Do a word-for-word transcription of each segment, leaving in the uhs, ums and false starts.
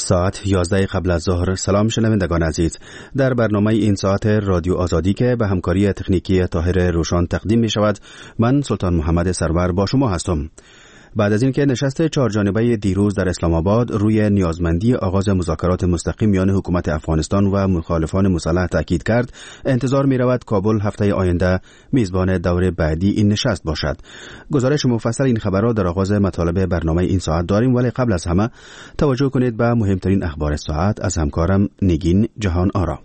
ساعت یازده قبل از ظهر. سلام شنوندگان عزیز، در برنامه این ساعت رادیو آزادی که به همکاری تکنیکی طاهر روشان تقدیم می شود، من سلطان محمد سرور با شما هستم. بعد از اینکه نشست چهارجانبه دیروز در اسلام آباد روی نیازمندی آغاز مذاکرات مستقیم میان حکومت افغانستان و مخالفان مسلح تاکید کرد، انتظار می رود کابل هفته آینده میزبان دور بعدی این نشست باشد. گزارش مفصل این خبرها در آغاز مطالب برنامه این ساعت داریم، ولی قبل از همه توجه کنید به مهمترین اخبار ساعت از همکارم نگین جهان آرا.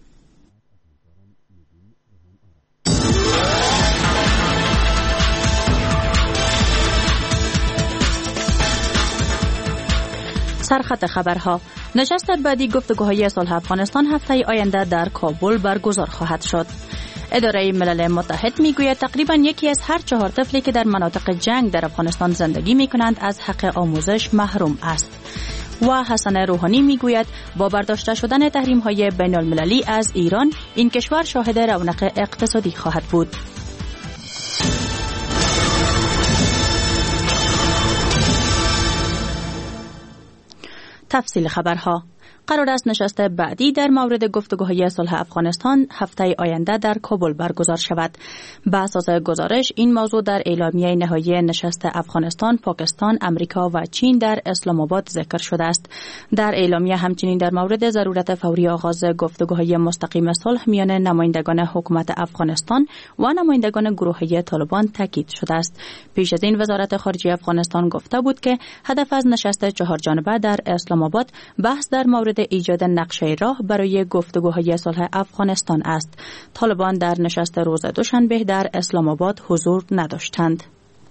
سرخط خبرها: نشست بعدی گفتگوهای صلح افغانستان هفته آینده در کابل برگزار خواهد شد. اداره ملل متحد میگوید تقریبا یکی از هر چهار طفلی که در مناطق جنگ در افغانستان زندگی میکنند از حق آموزش محروم است. و حسن روحانی میگوید با برداشته شدن تحریم های بین المللی از ایران، این کشور شاهد رونق اقتصادی خواهد بود. تفصیل خبرها: قرار است نشست بعدی در مورد گفتگوهای صلح افغانستان هفته آینده در کابل برگزار شود. به اساس گزارش این موضوع در اعلامیه نهایی نشست افغانستان، پاکستان، امریکا و چین در اسلام آباد ذکر شده است. در اعلامیه همچنین در مورد ضرورت فوری آغاز گفتگوهای مستقیم صلح میان نمایندگان حکومت افغانستان و نمایندگان گروهی طالبان تاکید شده است. پیش از این وزارت خارجه افغانستان گفته بود که هدف از نشست چهارجانبه در اسلام آباد بحث در مورد ایجاد نقشه راه برای گفتگوهای صلح افغانستان است. طالبان در نشست روز دوشنبه در اسلام آباد حضور نداشتند.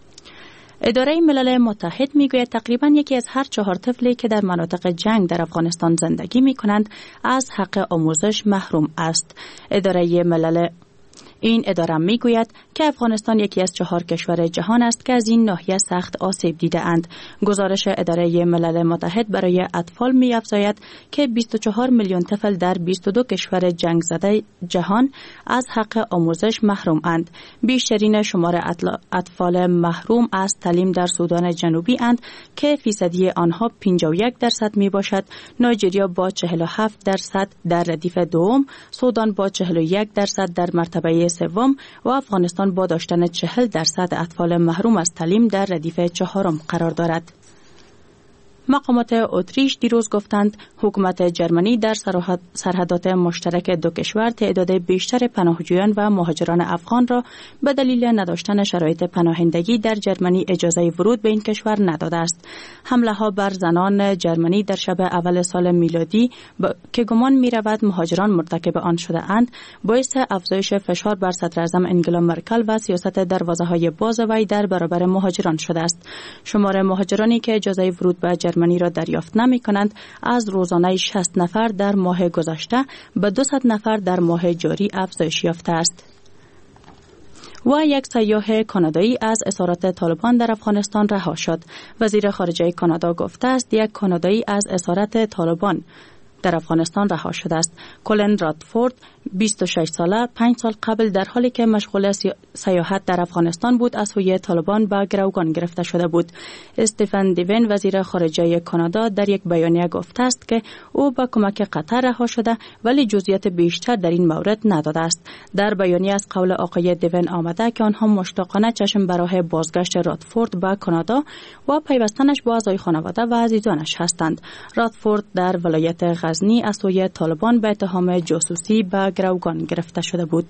اداره ملل متحد میگوید تقریبا یکی از هر چهار طفلی که در مناطق جنگ در افغانستان زندگی میکنند از حق آموزش محروم است. اداره ملل این اداره میگوید که افغانستان یکی از چهار کشور جهان است که از این ناحیه سخت آسیب دیده اند. گزارش اداره ملل متحد برای اطفال می‌افزاید که بیست و چهار میلیون طفل در بیست و دو کشور جنگ زده جهان از حق آموزش محروم اند. بیشترین شمار اطفال محروم از تعلیم در سودان جنوبی اند که فیصدی آنها پنجاه و یک درصد می باشد. نایجریا با چهل و هفت درصد در ردیف دوم، سودان با چهل و یک درصد در مرتبه سوم و افغانستان با داشتن چهل درصد اطفال محروم از تعلیم در ردیف چهارم قرار دارد. مقامات اتریش دیروز گفتند حکومت جرمنی در سرحدات مشترک دو کشور تعداد بیشتر پناهجویان و مهاجران افغان را به دلیل نداشتن شرایط پناهندگی در جرمنی اجازه ورود به این کشور نداده است. حمله ها بر زنان جرمنی در شب اول سال میلادی ب... که گمان می رود مهاجران مرتکب آن شده اند، باعث افزایش فشار بر صدر اعظم انگلا مرکل و سیاست دروازه های باز وی در برابر مهاجران شده است. شمار مهاجرانی که اجازه ورود به جرمنی را دریافت نمی کنند از روزانه شصت نفر در ماه گذشته به دویست نفر در ماه جاری افزایش یافته است. و یک سیاح کانادایی از اسارت طالبان در افغانستان رها شد. وزیر خارجه کانادا گفته است یک کانادایی از اسارت طالبان در افغانستان رها شده است. کولن رادفورد بیست و شش ساله پنج سال قبل در حالی که مشغول سیاحت در افغانستان بود از سوی طالبان به گروگان گرفته شده بود. استفن دیون وزیر خارجه کانادا در یک بیانیه گفته است که او با کمک قطر رها شده ولی جزئیات بیشتر در این مورد نداده است. در بیانیه از قول آقای دیون آمده که آنها مشتاقانه چشم به راه بازگشت رادفورد به کانادا و پیوستنش با اعضای خانواده و عزیزانش هستند. رادفورد در ولایت غزنی از سوی طالبان به اتهام جاسوسی به گروگان گرفته شده بود.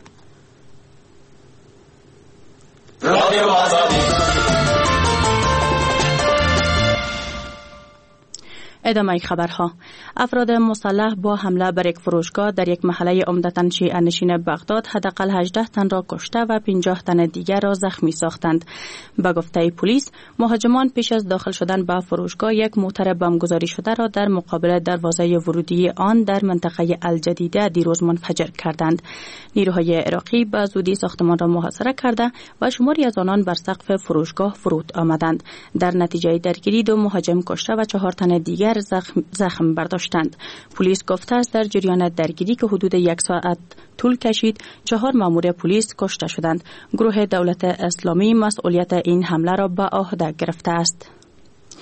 ادامه خبرها: افراد مسلح با حمله بر یک فروشگاه در یک محله عمدتاً شیعه نشین بغداد حداقل هجده تن را کشته و پنجاه تن دیگر را زخمی ساختند. به گفته پلیس، مهاجمان پیش از داخل شدن به فروشگاه یک موتر بمبگذاری شده را در مقابل دروازه ورودی آن در منطقه الجدیده دیروز منفجر کردند. نیروهای عراقی به زودی ساختمان را محاصره کرده و شماری از آنان بر سقف فروشگاه فرود آمدند. در نتیجه درگیری دو مهاجم کشته و چهار تن دیگر زخم, زخم برداشتند. پلیس گفته است در جریان درگیری که حدود یک ساعت طول کشید، چهار مأمور پلیس کشته شدند. گروه دولت اسلامی مسئولیت این حمله را به عهده گرفته است.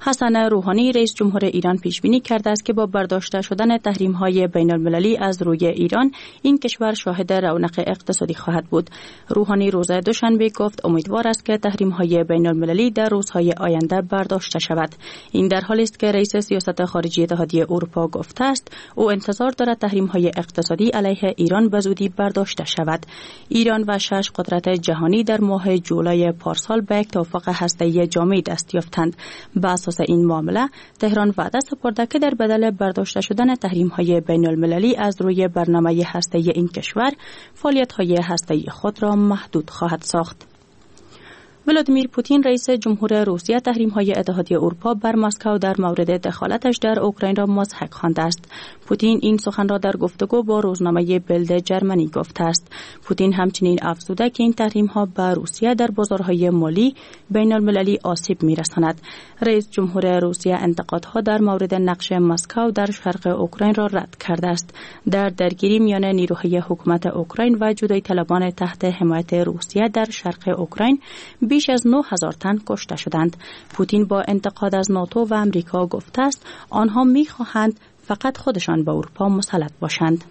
حسن روحانی رئیس جمهور ایران پیش بینی کرده است که با برداشته شدن تحریم‌های بین‌المللی از روی ایران این کشور شاهد رونق اقتصادی خواهد بود. روحانی روز دوشنبه گفت امیدوار است که تحریم‌های بین‌المللی در روزهای آینده برداشته شود. این در حالی است که رئیس سیاست خارجی اتحادیه اروپا گفته است او انتظار دارد تحریم‌های اقتصادی علیه ایران به زودی برداشته شود. ایران و شش قدرت جهانی در ماه جولای پارسال به یک توافق هسته‌ای جامع دست یافتند. بر اساس این معامله تهران وعده سپرده که در بدل برداشته شدن تحریم‌های بین‌المللی از روی برنامه هسته‌ای این کشور فعالیت‌های هسته‌ای خود را محدود خواهد ساخت. ولادیمیر پوتین رئیس جمهور روسیه تحریم‌های اتحادیه اروپا بر مسکو در مورد دخالتش در اوکراین را مضحک خوانده است. پوتین این سخن را در گفتگو با روزنامه بلد جرمنی گفته است. پوتین همچنین افزوده که این تحریم‌ها به روسیه در بازارهای مالی بین‌المللی آسیب می‌رساند. رئیس جمهور روسیه انتقادها در مورد نقش مسکو در شرق اوکراین را رد کرده است. در درگیری میان نیروهای حکومت اوکراین و جدایی طلبان تحت حمایت روسیه در شرق اوکراین بیش از نه هزار تن کشته شدند. پوتین با انتقاد از ناتو و امریکا گفته است آنها می‌خواهند فقط خودشان به اروپا مسلط باشند.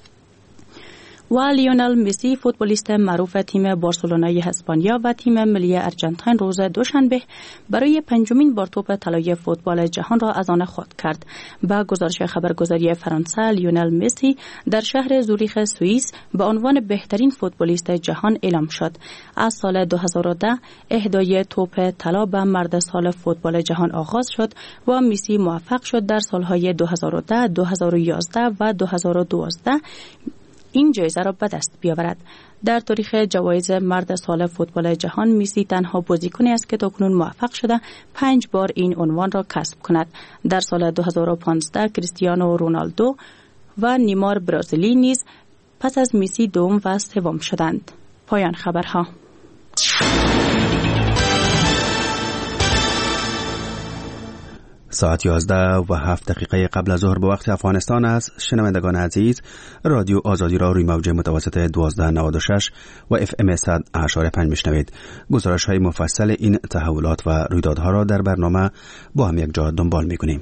و لیونل مسی فوتبالیست معروف تیم بارسلونای اسپانیا و تیم ملی ارژانتین روز دوشنبه برای پنجمین بار توپ طلای فوتبال جهان را از آن خود کرد. با گزارش خبرگزاری فرانسه لیونل مسی در شهر زوریخ سوئیس به عنوان بهترین فوتبالیست جهان اعلام شد. از سال دو هزار و ده اهدای توپ طلا به مرد سال فوتبال جهان آغاز شد و مسی موفق شد در سالهای دو هزار و ده، دو هزار و یازده و دو هزار و دوازده این جایزه را به دست بیاورد. در تاریخ جوایز مرد سال فوتبال جهان مسی تنها بازیکنی است که تاکنون موفق شده پنج بار این عنوان را کسب کند. در سال دو هزار و پانزده کریستیانو رونالدو و نیمار برزیلی نیز پس از مسی دوم و سوم شدند. پایان خبرها. ساعت یازده و هفت دقیقه قبل از ظهر به وقت افغانستان است. شنوندگان عزیز، رادیو آزادی را روی موج متوسط دوازده نود و شش و اف ام صد اشاره پنج میشنوید. گزارش های مفصل این تحولات و رویدادها را در برنامه با هم یک جا دنبال میکنیم.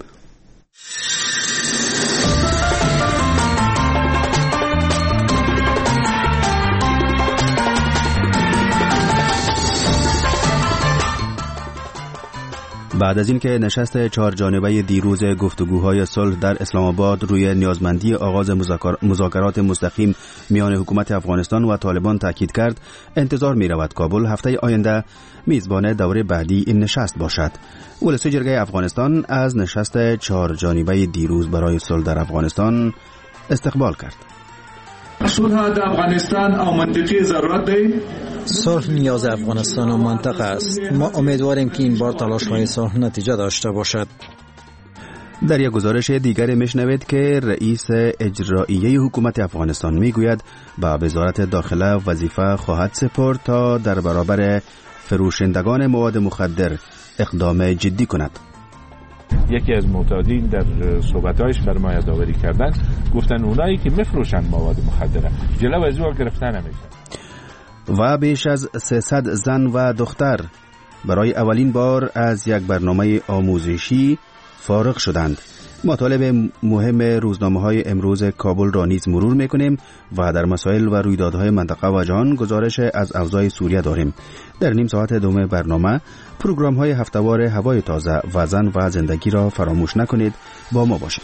بعد از اینکه نشست چهار جانبه دیروز گفتگوهای صلح در اسلام آباد روی نیازمندی آغاز مذاکرات مستقیم میان حکومت افغانستان و طالبان تاکید کرد، انتظار می رود کابل هفته آینده میزبان دوره بعدی این نشست باشد. ولسی جرگه افغانستان از نشست چهار جانبه دیروز برای صلح در افغانستان استقبال کرد. صلح در افغانستان او منطقه ضرورت دی. صلح نیاز افغانستان و منطقه است. ما امیدواریم که این بار تلاش‌های صلح نتیجه داشته باشد. در یک گزارش دیگر میشنوید که رئیس اجرایی حکومت افغانستان میگوید با وزارت داخله وظیفه خواهد سپرد تا در برابر فروشندگان مواد مخدر اقدام جدی کند. یکی از معتادین در صحبت‌هایش فرمایش آوری کردن، گفتن اونایی که میفروشن مواد مخدر جلو از او گرفتن نمیشن. و بیش از سیصد زن و دختر برای اولین بار از یک برنامه آموزشی فارغ شدند. مطالب مهم روزنامه‌های امروز کابل را نیز مرور می‌کنیم و در مسائل و رویدادهای منطقه و جهان گزارش از اوضاع سوریه داریم. در نیم ساعت دوم برنامه پروگرام‌های هفته‌وار هوای تازه و زن و زندگی را فراموش نکنید. با ما باشید.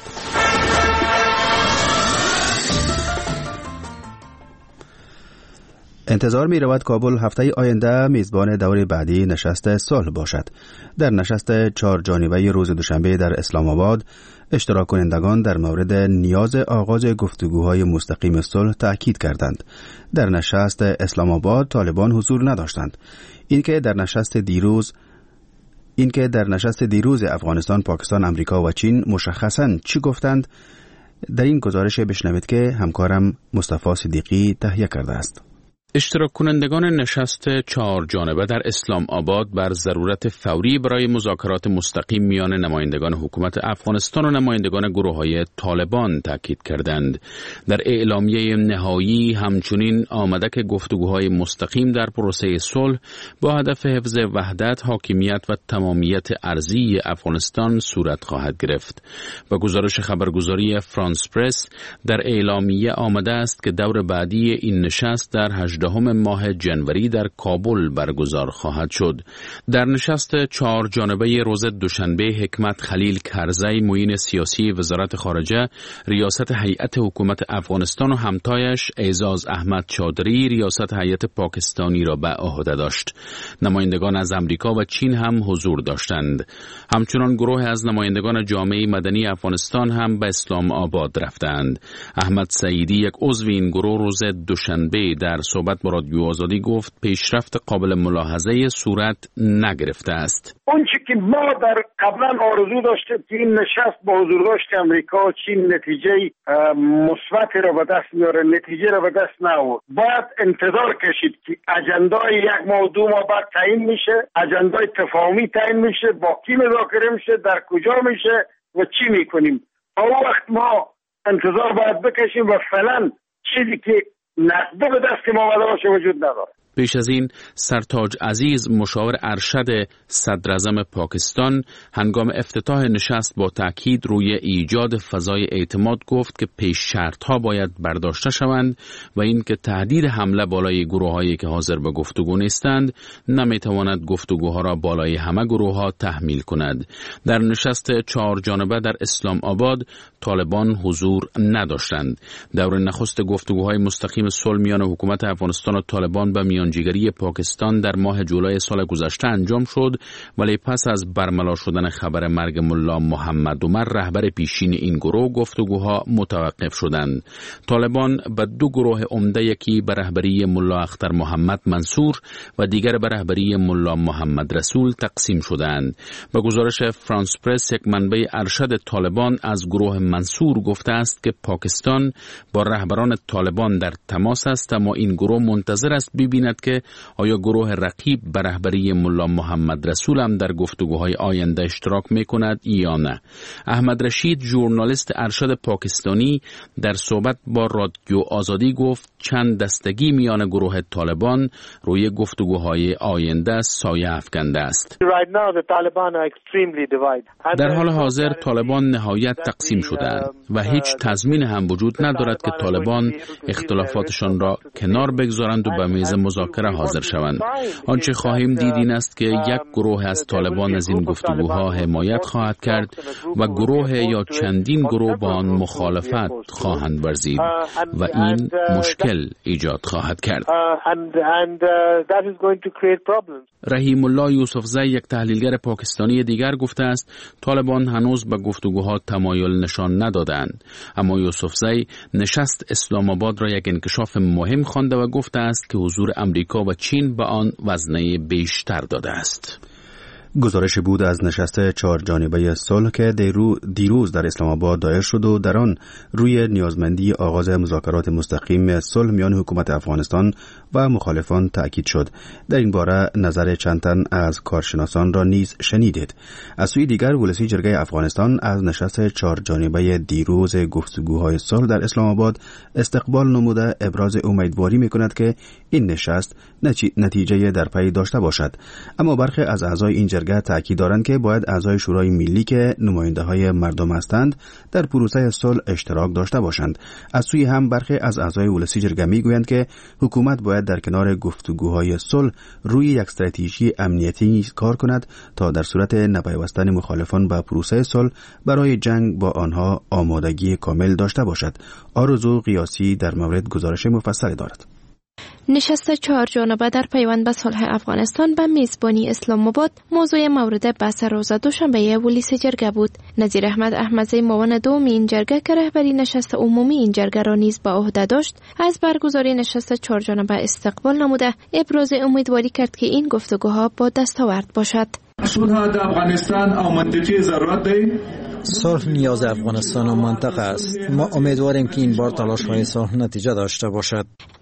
انتظار می رود کابل هفته آینده میزبان دوره بعدی نشست صلح باشد. در نشست چهار جانبه روز دوشنبه در اسلام آباد، اشتراک کنندگان در مورد نیاز آغاز گفتگوهای مستقیم صلح تاکید کردند. در نشست اسلام آباد طالبان حضور نداشتند. اینکه در نشست دیروز اینکه در نشست دیروز افغانستان، پاکستان، امریکا و چین مشخصاً چی گفتند، در این گزارش بشنوید که همکارم مصطفی صدیقی تهیه کرده است. اشتراک کنندگان نشست چهار جانبه در اسلام آباد بر ضرورت فوری برای مذاکرات مستقیم میان نمایندگان حکومت افغانستان و نمایندگان گروه‌های طالبان تاکید کردند. در اعلامیه نهایی همچنین آمده که گفتگوهای مستقیم در پروسه صلح با هدف حفظ وحدت، حاکمیت و تمامیت ارضی افغانستان صورت خواهد گرفت. با گزارش خبرگزاری فرانس پرس در اعلامیه آمده است که دور بعدی این نشست در هجدهم ماه جنوری در کابل برگزار خواهد شد. در نشست چهار جانبه روز دوشنبه حکمت خلیل کرزی معین سیاسی وزارت خارجه ریاست هیئت حکومت افغانستان و همتایش اعزاز احمد چادری ریاست هیئت پاکستانی را به عهده داشت. نمایندگان از امریکا و چین هم حضور داشتند. همچنان گروه از نمایندگان جامعه مدنی افغانستان هم به اسلام آباد رفتند. احمد سعیدی یک عضو این گروه روز دوشنبه در صحبت با رادیو آزادی گفت پیشرفت قابل ملاحظه صورت نگرفته است. اون چی که ما در قبلا آرزو داشتیم که این نشست با حضور داشت امریکا و چین نتیجه مثبت را به دست میاره، نتیجه را به دست نآورد. باید انتظار کشید که اجندای یک ماه دو ماه بعد تعیین میشه، اجندای تفاهمی تعیین میشه، با کی مذاکره میشه، در کجا میشه و چی میکنیم. اون وقت ما انتظار باید بکشیم و فعلا چیزی که نقده به دست ما آمده باشه وجود نداره. پیش از این سرتاج عزیز مشاور ارشد صدر اعظم پاکستان هنگام افتتاح نشست با تاکید روی ایجاد فضای اعتماد گفت که پیش شرط‌ها باید برداشته شوند و این که تهدید حمله بالای گروه‌هایی که حاضر به گفتگو نیستند نمیتواند گفتگوها را بالای همه گروه‌ها تحمیل کند. در نشست چهار جانبه در اسلام آباد طالبان حضور نداشتند. دور نخست گفتگوهای مستقیم صلح میان حکومت افغانستان و طالبان به میانجیگری پاکستان در ماه جولای سال گذشته انجام شد، ولی پس از برملا شدن خبر مرگ ملا محمد عمر رهبر پیشین این گروه گفتگوها متوقف شدند. طالبان به دو گروه عمده، یکی به رهبری ملا اختر محمد منصور و دیگر به رهبری ملا محمد رسول تقسیم شدند. به گزارش فرانس پرس یک منبع ارشد طالبان از گروه منصور گفته است که پاکستان با رهبران طالبان در تماس است، اما این گروه منتظر است ببیند که آیا گروه رقیب به رهبری ملا محمد رسول هم در گفتگوهای آینده اشتراک میکند یا نه. احمد رشید ژورنالیست ارشد پاکستانی در صحبت با رادیو آزادی گفت چند دستگی میان گروه طالبان روی گفتگوهای آینده سایه افکنده است. در حال حاضر طالبان نهایت تقسیم شدند و هیچ تضمین هم وجود ندارد که طالبان اختلافاتشان را کنار بگذارند و به میز مذاکره حاضر شوند. آنچه خواهیم دید این است که یک گروه از طالبان از این گفتگوها حمایت خواهد کرد و گروه یا چندین گروه با آن مخالفت خواهند ورزید و این مشکل ایجاد خواهد کرد. رحیم الله یوسفزی یک تحلیلگر پاکستانی دیگر گفته است طالبان هنوز به گفتگوها تمایل نشان ندادند، اما یوسفزی نشست اسلام آباد را یک انکشاف مهم خوانده و گفته است که حضور امریکا و چین به آن وزنه بیشتر داده است. گزارش بود از نشست چهار جانبه صلح که دیروز در اسلام آباد دایر شد و در آن روی نیازمندی آغاز مذاکرات مستقیم صلح میان حکومت افغانستان و مخالفان تأکید شد. در این باره نظر چند تن از کارشناسان را نیز شنیدید. از سوی دیگر ولسی جرگه افغانستان از نشست چهار جانبه دیروز گفتگوهای صلح در اسلام آباد استقبال نموده ابراز امیدواری می‌کند که این نشست نتیجه در پی داشته باشد. اما برخی از اعضای این جرگه تأکید دارند که باید اعضای شورای ملی که نماینده‌های مردم هستند در پروسه صلح اشتراک داشته باشند. از سوی هم برخی از اعضای ولسی جرگه میگویند که حکومت باید در کنار گفتگوهای صلح روی یک استراتژی امنیتی کار کند تا در صورت نپیوستن مخالفان به پروسه صلح برای جنگ با آنها آمادگی کامل داشته باشد. آرزو قیاسی در مورد گزارش مفصل دارد. نشست چهار جانبه در پیوند به صلح افغانستان به میزبانی اسلام آباد موضوع مورد بحث روز دوشنبه ولسی جرگه بود. نظیر احمد احمدزی معاون دوم این جرگه که رهبری نشست عمومی این جرگه را نیز به عهده داشت از برگزاری نشست چهار جانبه استقبال نموده ابراز امیدواری کرد که این گفتگوها با دستاورد باشد. صلح در افغانستان او منطقه ضرورت دی. صلح نیاز افغانستان و منطقه است. ما امیدواریم که این بار تلاش‌های صلح نتیجه داشته باشد.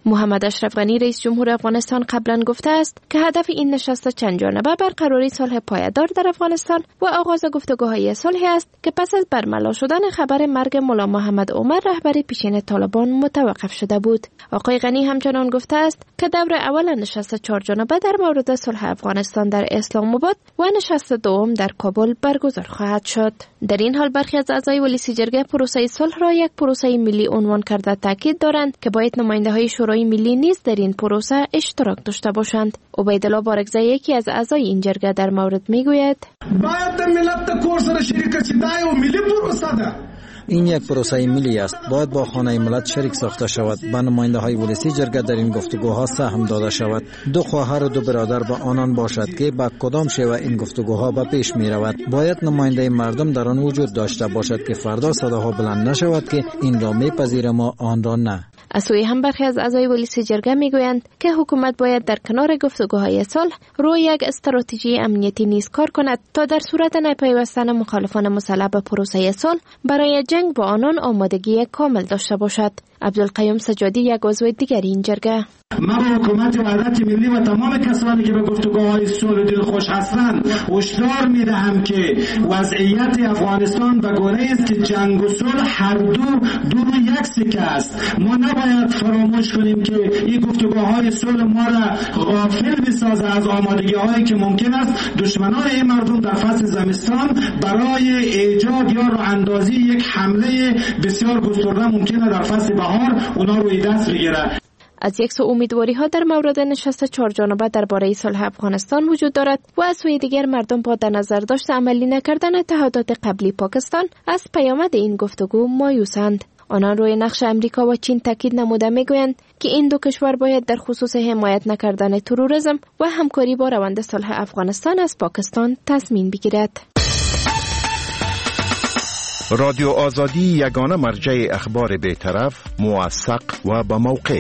محمد اشرف غنی رئیس جمهور افغانستان قبلا گفته است که هدف این نشست چند جانبه برقراری صلح پایدار در افغانستان و آغاز گفتگوهای صلحی است که پس از برملا شدن خبر مرگ ملا محمد عمر رهبر پیشین طالبان متوقف شده بود. آقای غنی همچنان گفته است که دور اول نشست چهار جانبه در مورد صلح افغانستان در اسلام آباد و نشست دوم در کابل برگزار خواهد شد. در این حال برخی از اعضای ولیسی جرگه پروسه صلح را یک پروسه ملی عنوان کرده تاکید دارند که باید نماینده‌های شورای ملی نیز در این پروسه اشتراک داشته باشند. عبیدالله بارگزی یکی از اعضای این جرگه در مورد میگوید باید ملت د کور سره شریک شي، دا یو ملي پروسه ده. این یک پروسه ملی است، باید با خانه ملت شریک ساخته شود. به نماینده های ولیسی جرگه در این گفتگوها سهم داده شود. دو خواهر و دو برادر به آنان باشد که با کدام شیوه این گفتگوها به پیش می رود. باید نماینده مردم در آن وجود داشته باشد که فردا صداها بلند نشود که این را میپذیریم و آن را نه. از سوی هم برخی از اعضای ولیسی جرگه میگویند که حکومت باید در کنار گفتگوهای صلح روی یک استراتژی امنیتی نیز کار کند تا در صورت نپیوستن مخالفان مسلح به پروسه صلح برای جنگ با آنان آمادگی کامل داشته باشد. عبدالقیوم سجادی یک عضو دیگر این جرگه: ما به حکومت وحدت ملی و تمام کسانی که به گفتگوهای صلح دلخوش هستند هشدار میدهم که وضعیت افغانستان به گونه است که جنگ و صلح هر دو دو روی یک سکه است. ما نباید فراموش کنیم که این گفتگوهای صلح ما را غافل بسازه از آمادگی‌هایی که ممکن است دشمنان این مردم در فصل زمستان برای ایجاد یا راه اندازی یک حمله بسیار گسترده ممکنه در فصل بهار اونا روی دست بگیره. از یک سو امیدواری ها در مورد نشست چهار جانبه درباره صلح افغانستان وجود دارد و از سوی دیگر مردم با در نظر داشت عملی نکردن اتحادات قبلی پاکستان از پیامد این گفتگو مایوسند. آنان روی نقش امریکا و چین تاکید نموده میگویند که این دو کشور باید در خصوص حمایت نکردن تروریسم و همکاری با روند صلح افغانستان از پاکستان تصمیم بگیرد. رادیو آزادی یگانه مرجع اخبار بی‌طرف، موثق و با موقع.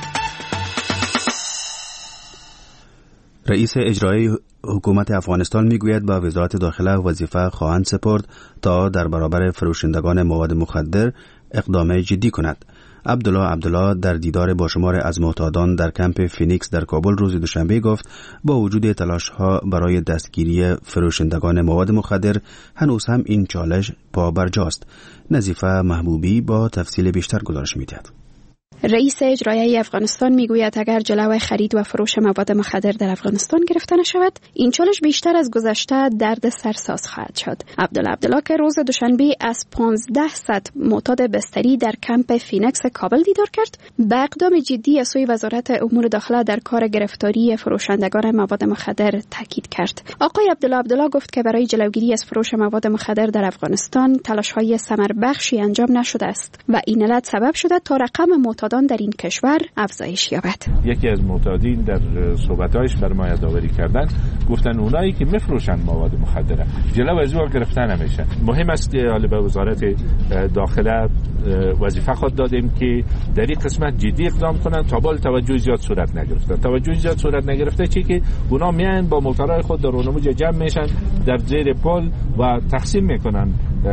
رئیس اجرایی حکومت افغانستان میگوید با وزارت داخله وظیفه خواهند سپرد تا در برابر فروشندگان مواد مخدر اقدام جدی کند. عبدالله عبدالله در دیدار با شمار از معتادان در کمپ فینیکس در کابل روز دوشنبه گفت با وجود تلاش‌ها برای دستگیری فروشندگان مواد مخدر هنوز هم این چالش پابرجاست. نظیفه محبوبی با تفصیل بیشتر گزارش می‌دهد. رئیس اجرایی افغانستان میگوید اگر جلوی خرید و فروش مواد مخدر در افغانستان گرفته نشود این چالش بیشتر از گذشته درد سرساز خواهد شد. عبدالله عبدالله که روز دوشنبه از پانزده صد معتاد بستری در کمپ فینکس کابل دیدار کرد به اقدام جدی از سوی وزارت امور داخله در کار گرفتاری فروشندگان مواد مخدر تاکید کرد. آقای عبدالله عبدالله گفت که برای جلوگیری از فروش مواد مخدر در افغانستان تلاش‌های ثمربخشی انجام نشده است و این علت سبب شده تا رقم معتاد در این کشور افزایش یابد. یکی از معتادین در صحبت‌هایش بر ما یادآوری کردن گفتن اونایی که میفروشن مواد مخدر جلو از اون گرفتن نمیشن. مهم است که حالا به وزارت داخله وظیفه خود دادیم که در این قسمت جدی اقدام کنن تا بال توجه زیاد صورت نگرفته. توجه زیاد صورت نگرفته چی که اونا میان با موتورهای خود در اونموج جمع میشن در زیر پل و تقسیم میکنن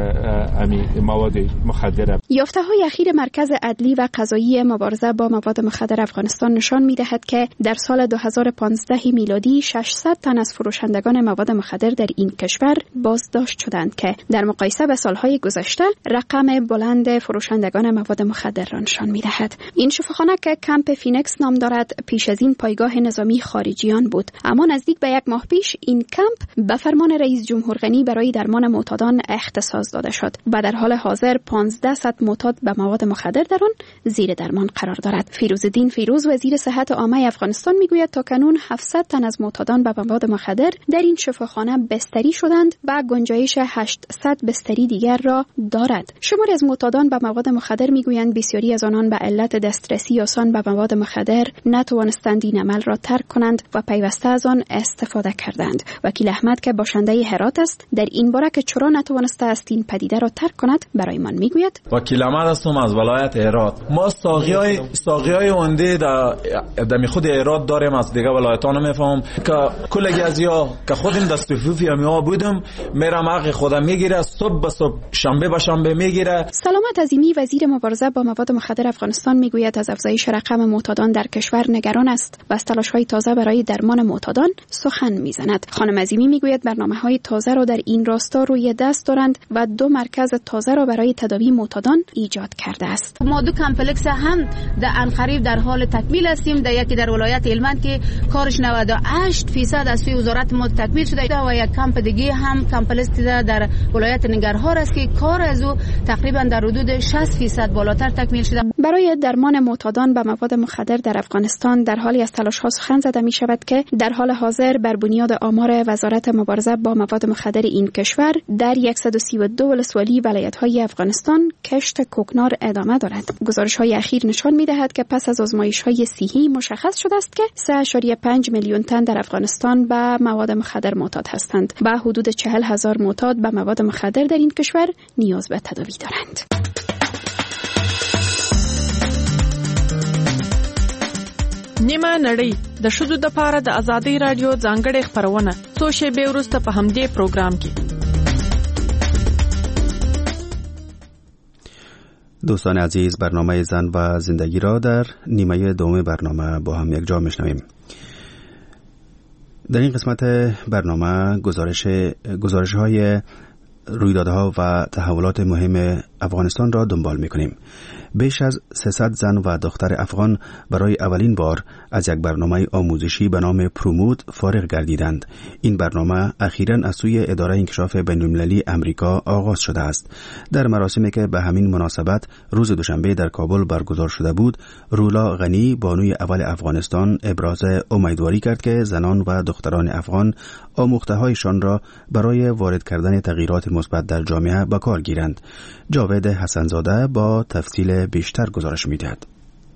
امی مواد مخدر. یافته‌های اخیر مرکز عدلی و قضایی مبارزه با مواد مخدر افغانستان نشان می‌دهد که در سال دو هزار و پانزده میلادی ششصد تن از فروشندگان مواد مخدر در این کشور بازداشت شدند که در مقایسه با سالهای گذشته رقم بلند فروشندگان مواد مخدر را نشان می‌دهد. این شفاخانه که کمپ فینکس نام دارد پیش از این پایگاه نظامی خارجیان بود، اما نزدیک به یک ماه پیش این کمپ به فرمان رئیس جمهور غنی برای درمان معتادان اختصاص داده شد و در حال حاضر پانزده صد معتاد به مواد مخدر در آن زیر درمان قرار دارد. فیروزالدین فیروز وزیر صحت عامه افغانستان میگوید تا کنون هفتصد تن از معتادان به مواد مخدر در این شفاخانه بستری شدند و گنجایش هشتصد بستری دیگر را دارد. شماری از معتادان به مواد مخدر میگویند بسیاری از آنان به علت دسترسی آسان به مواد مخدر نتوانستند این عمل را ترک کنند و پیوسته از آن استفاده کردند. وکیل احمد که باشنده هرات است در این باره که چرا نتوانسته است این پدیده را ترک کند برایمان میگوید. وکیل احمد هستم از ولایت هرات. ما ساقیای ساقیای اونده در دمی خود هرات داریم، از دیگه ولایت‌ها نمیفهمم که کلگی از یا که خودم دستفوفی همیا بودم میرم حق خودم میگیره، صبح به صبح شنبه به شنبه میگیره. سلامت عظیمی وزیر مبارزه با مواد مخدر افغانستان میگوید از افزایش رقم معتادان در کشور نگران است و از تلاش‌های تازه برای درمان معتادان سخن میزند. خانم عظیمی میگوید برنامه‌های تازه را در این راستا روی دست دارند و دو مرکز تازه را برای تداوی معتادان ایجاد کرده است. ما دو کمپلکس هم در انقریب در حال تکمیل هستیم. در یکی در ولایت هلمند که کارش نود و هشت فیصد از سوی وزارت ما تکمیل شده و یک کمپ دیگه هم کمپلکس در ولایت ننگرهار است که کار از او تقریبا در حدود شصت فیصد بالاتر تکمیل شده. برای درمان معتادان به مواد مخدر در افغانستان در حالی از تلاش‌ها سخن زده می شود که در حال حاضر بر بنیاد آمار وزارت مبارزه با مواد مخدر این کشور در صد و سی و دو ولسوالی ولایت‌های افغانستان کشت کوکنار ادامه دارد. گزارش‌های اخیر نشان می‌دهد که پس از آزمایش‌های صحی مشخص شده است که سه ممیز پنج میلیون تن در افغانستان به مواد مخدر معتاد هستند و حدود چهل هزار معتاد به مواد مخدر در این کشور نیاز به تداوی دارند. نیمه نړۍ د ښځو د پاره د ازادۍ رادیو ځانګړې خپرونه څو شېبې وروسته په همدې پروګرام کې. دوستان عزیز، برنامه زن و زندگی را در نیمه دوم برنامه با هم یک جا میشنویم. در این قسمت برنامه گزارش گزارش های رویدادها و تحولات مهم افغانستان را دنبال می‌کنیم. بیش از سیصد زن و دختر افغان برای اولین بار از یک برنامه آموزشی به نام پروموت فارغ گردیدند. این برنامه اخیراً از سوی اداره انکشاف بین‌المللی امریکا آغاز شده است. در مراسمی که به همین مناسبت روز دوشنبه در کابل برگزار شده بود، رولا غنی بانوی اول افغانستان ابراز امیدواری کرد که زنان و دختران افغان آموخته‌هایشان را برای وارد کردن تغییرات مثبت در جامعه به کار گیرند. جاوید حسنزاده با تفصیل بیشتر گزارش می‌دهد.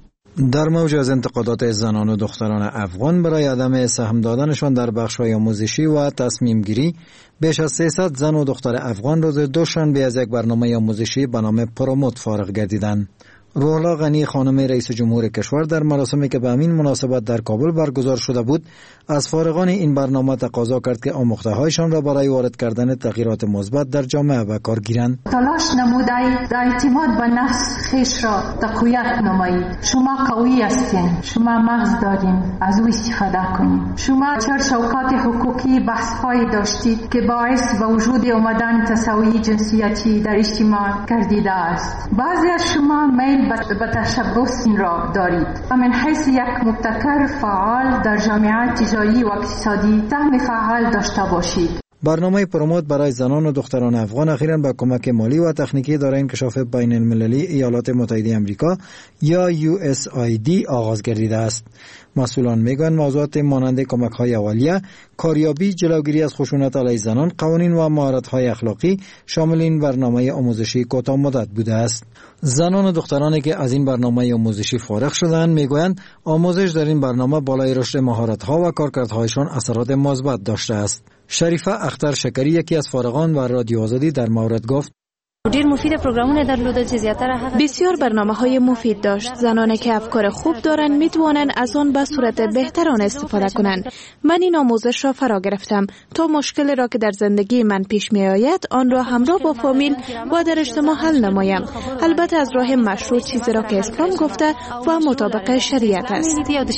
در موج از انتقادات زنان و دختران افغان برای عدم سهم دادنشان در بخش‌های آموزشی و تصمیم گیری، بیش از سیصد زن و دختر افغان روز دوشنبه از یک برنامه آموزشی به نام پروموت فارغ گردیدند. رولا غنی خانم رئیس جمهور کشور در مراسمی که به همین مناسبت در کابل برگزار شده بود، از فارغان این برنامه تقاضا کرد که آموخته‌هایشان را برای وارد کردن تغییرات مثبت در جامعه به کار گیرند. تلاش نمودید اعتماد به نفس خویش را تقویت نمایید. شما قوی هستین، شما مغز دارین، از او استفاده کنید. شما چهار چوکات حقوقی بحث‌هایی داشتید که باعث به وجود آمدن تساوی جنسیتی در اجتماع گردیده است. بعضی از شما میل به تشبث را دارید و من حیث یک مبتکر فعال در جامعه تجاری و اقتصادی سهم فعال داشته باشید. برنامه پروموت برای زنان و دختران افغان اخیراً با کمک مالی و تکنیکی اداره انکشاف بین المللی ایالات متحده آمریکا یا یو اس آی دی آغاز گردیده است. مسئولان میگویند موضوعات مانند کمک‌های اولیه، کاریابی، جلوگیری از خشونت علیه زنان، قوانین و مهارت‌های اخلاقی شامل این برنامه آموزشی کوتاه مدت بوده است. زنان و دخترانی که از این برنامه آموزشی فارغ شدند میگویند آموزش در این برنامه بالای رشد مهارت‌ها و کارکردهایشان اثرات مثبت داشته است. شریفه اختر شکری یکی از فارغان و رادیو آزادی در مورد گفت: ډیر مفید پروګرامونه درلودل چې زیاتره هغه بسیار برنامه‌های مفید داشت. زنانی که افکار خوب دارند میتوانند از آن به صورت بهتر آن استفاده کنند. من این آموزش را فرا گرفتم تا مشکلی را که در زندگی من پیش می آید آن را همراه با فامیل و در اجتماع حل نمایم. البته از راه مشروع، چیزی را که اسلام گفته و مطابق شریعت است.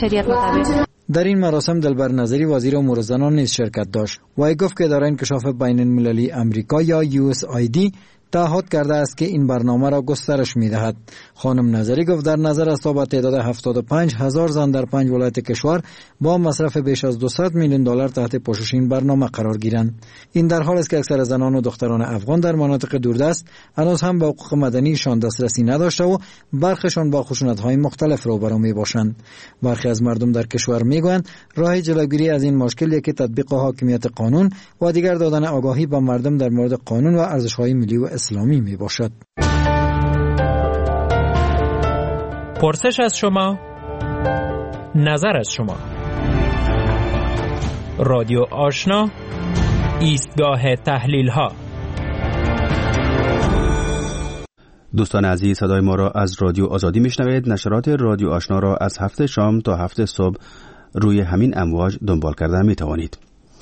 در این مراسم دلبر نظری وزیر امور زنان نیز شرکت داشت. وی گفت که اداره انکشاف بین المللی امریکا یا یو اس آی دی تعهد کرده است که این برنامه را گسترش می‌دهد. خانم نظری گفت در نظر است تا به تعداد هفتاد و پنج هزار زن در پنج ولایت کشور با مصرف بیش از دویست میلیون دلار تحت پوشش این برنامه قرار گیرند. این در حالی است که اکثر زنان و دختران افغان در مناطق دوردست هنوز هم به حقوق مدنیشان دسترسی نداشته و برخیشان با خشونت‌های مختلف روبرو می‌باشند. برخی از مردم در کشور می‌گویند راه جلوگیری از این مشکل یکی تطبیق حاکمیت قانون و دیگر دادن آگاهی به مردم در مورد قانون و ارزش‌های ملی و اسلامی می باشد. پرسش از شما، نظر از شما. رادیو آشنا، ایستگاه تحلیل ها. دوستان عزیز، صدای ما را از رادیو آزادی میشنوید. نشرات رادیو آشنا را از هفت شام تا هفت صبح روی همین امواج دنبال کرده می توانید.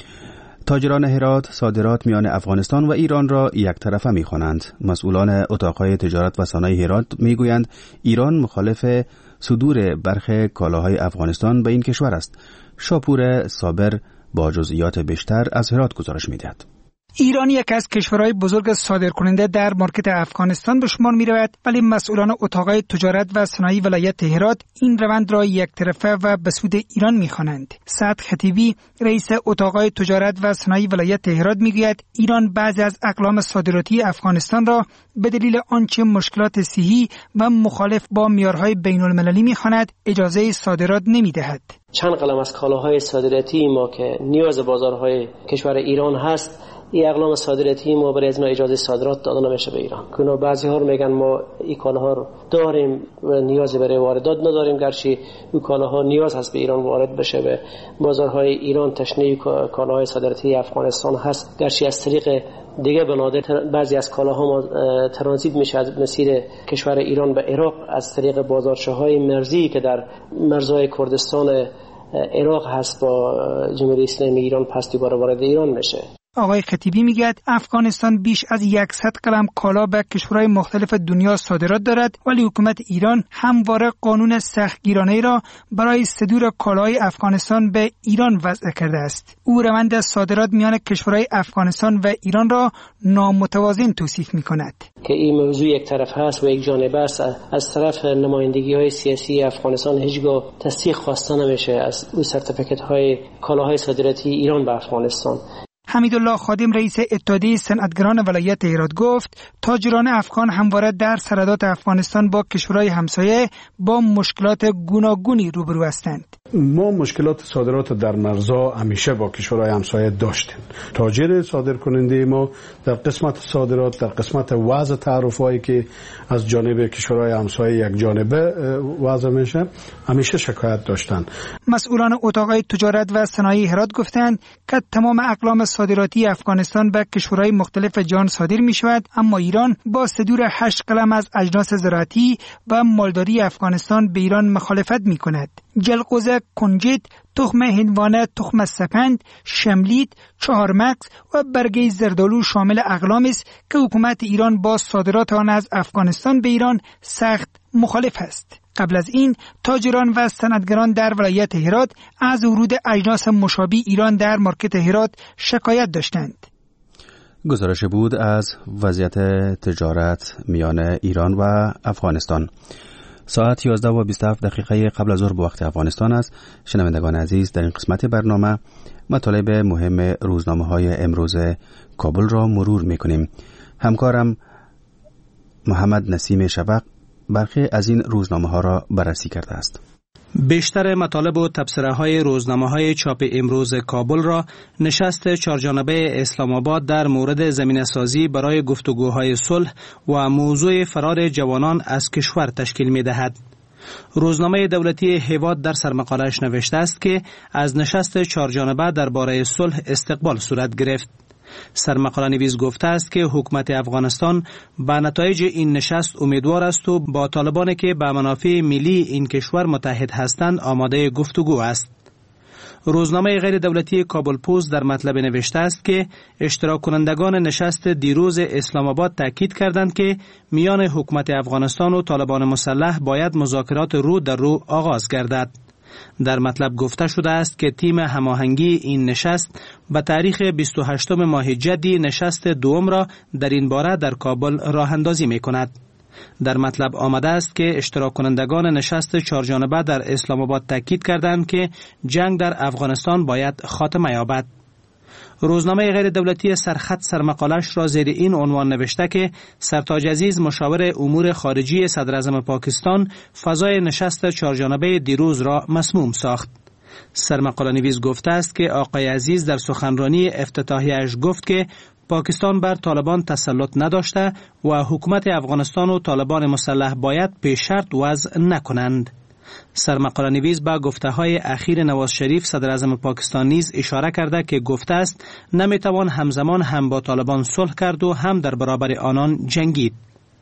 تاجران هرات صادرات میان افغانستان و ایران را یک طرفه می خوانند. مسئولان اتاقهای تجارت و صنایع هرات می گویند ایران مخالف صدور برخی کالاهای افغانستان به این کشور است. شاپور صابر با جزئیات بیشتر از هرات گزارش می دهد. ایران یک از کشورهای بزرگ صادرکننده در مارکت افغانستان به شمار می رود، ولی مسئولان اتاقهای تجارت و صنایع ولایت هرات این روند را یک طرفه و به سود ایران می خوانند. سعد خطیبی رئیس اتاقهای تجارت و صنایع ولایت هرات می گوید ایران بعضی از اقلام صادراتی افغانستان را به دلیل آنچه مشکلات صحی و مخالف با معیارهای بین المللی می خواند اجازه صادرات نمی دهد. چند قلم از کالاهای صادراتی ما که نیاز بازارهای کشور ایران هست، این اقلام صادراتی ما برای از ما اجازه صادرات داده نمیشه به ایران. که بعضی ها میگن ما این کالاها رو داریم و نیازی برای واردات نداریم، گرچه این کالاها نیاز هست به ایران وارد بشه به بازارهای ایران. تشنه کالاهای صادراتی افغانستان هست، گرچه از طریق دیگه بنادر بعضی از کالاها ما ترانزیت میشه از مسیر کشور ایران به عراق از طریق بازارچه‌های مرزی که در مرزهای کردستان عراق هست با جمهوری اسلامی ایران، پس دوباره وارد ایران میشه. آقای خطیبی میگه افغانستان بیش از صد قلم کالا به کشورهای مختلف دنیا صادرات دارد، ولی حکومت ایران همواره قانون سختگیرانه را برای صدور کالاهای افغانستان به ایران وضع کرده است. او روند صادرات میان کشورهای افغانستان و ایران را نامتوازن توصیف میکند. که این موضوع یک طرف هست و یک جانبه است. از طرف نمایندگی های سیاسی افغانستان هیچگاه تصدیق خواسته نمیشه از او سرتیفیکت های کالاهای صادراتی ایران به افغانستان. حمیدالله خادم رئیس اتحادیه صنعتگران ولایت هرات گفت تاجران افغان همواره در سرحدات افغانستان با کشورهای همسایه با مشکلات گوناگونی روبرو هستند. ما مشکلات صادرات در مرزها همیشه با کشورهای همسایه داشتیم. تاجر صادرکننده ما در قسمت صادرات، در قسمت وضع تعرفهایی که از جانب کشورهای همسایه یک جانبه وضع میشه همیشه شکایت داشتن. مسئولان اتاقهای تجارت و صنایع هرات گفتند که تمام اقلام صادراتی افغانستان به کشورهای مختلف جهان صادر می شود، اما ایران با صدور هشت قلم از اجناس زراعتی و مالداری افغانستان به ایران مخالفت می کند. جلقوزه، کنجد، تخم هندوانه، تخم سپند، شملید، چهارمغز و برگه زردالو شامل اقلامی است که حکومت ایران با صادرات آن از افغانستان به ایران سخت مخالف است. قبل از این تاجران و صنعتگران در ولایت هرات از ورود اجناس مشابه ایران در مارکت هرات شکایت داشتند. گزارش بود از وضعیت تجارت میان ایران و افغانستان. ساعت یازده و بیست و هفت دقیقه قبل از ظهر به وقت افغانستان است. شنوندگان عزیز، در این قسمت برنامه مطالب مهم روزنامه‌های امروز کابل را مرور می‌کنیم. همکارم محمد نسیم شفق برخی از این روزنامه‌ها را بررسی کرده است. بیشتر مطالب و تبصره‌های روزنامه‌های چاپ امروز کابل را نشست چهارجانبه اسلام آباد در مورد زمینه‌سازی برای گفتگوهای صلح و موضوع فرار جوانان از کشور تشکیل می‌دهد. روزنامه دولتی هیواد در سرمقاله‌اش نوشته است که از نشست چهارجانبه درباره صلح استقبال صورت گرفت. سرمقاله نویس گفته است که حکومت افغانستان به نتایج این نشست امیدوار است و با طالبانی که به منافع ملی این کشور متحد هستند آماده گفتگو است. روزنامه غیر دولتی کابل پست در مطلب نوشته است که اشتراک کنندگان نشست دیروز اسلام آباد تاکید کردند که میان حکومت افغانستان و طالبان مسلح باید مذاکرات رو در رو آغاز گردد. در مطلب گفته شده است که تیم هماهنگی این نشست به تاریخ بیست و هشتم ماه جدی نشست دوم را در این باره در کابل راه اندازی می کند. در مطلب آمده است که اشتراک کنندگان نشست چهارجانبه در اسلام آباد تاکید کردند که جنگ در افغانستان باید خاتمه یابد. روزنامه غیر دولتی سرخط سرمقالش را زیر این عنوان نوشته که سرتاج عزیز مشاور امور خارجی صدر اعظم پاکستان فضای نشست چهارجانبه دیروز را مسموم ساخت. سرمقاله نویس گفته است که آقای عزیز در سخنرانی افتتاحیه‌اش گفت که پاکستان بر طالبان تسلط نداشته و حکومت افغانستان و طالبان مسلح باید پیش شرط وضع نکنند. سرمقاله نویس با گفته های اخیر نواز شریف صدر اعظم پاکستان نیز اشاره کرده که گفته است نمیتوان همزمان هم با طالبان صلح کرد و هم در برابر آنان جنگید.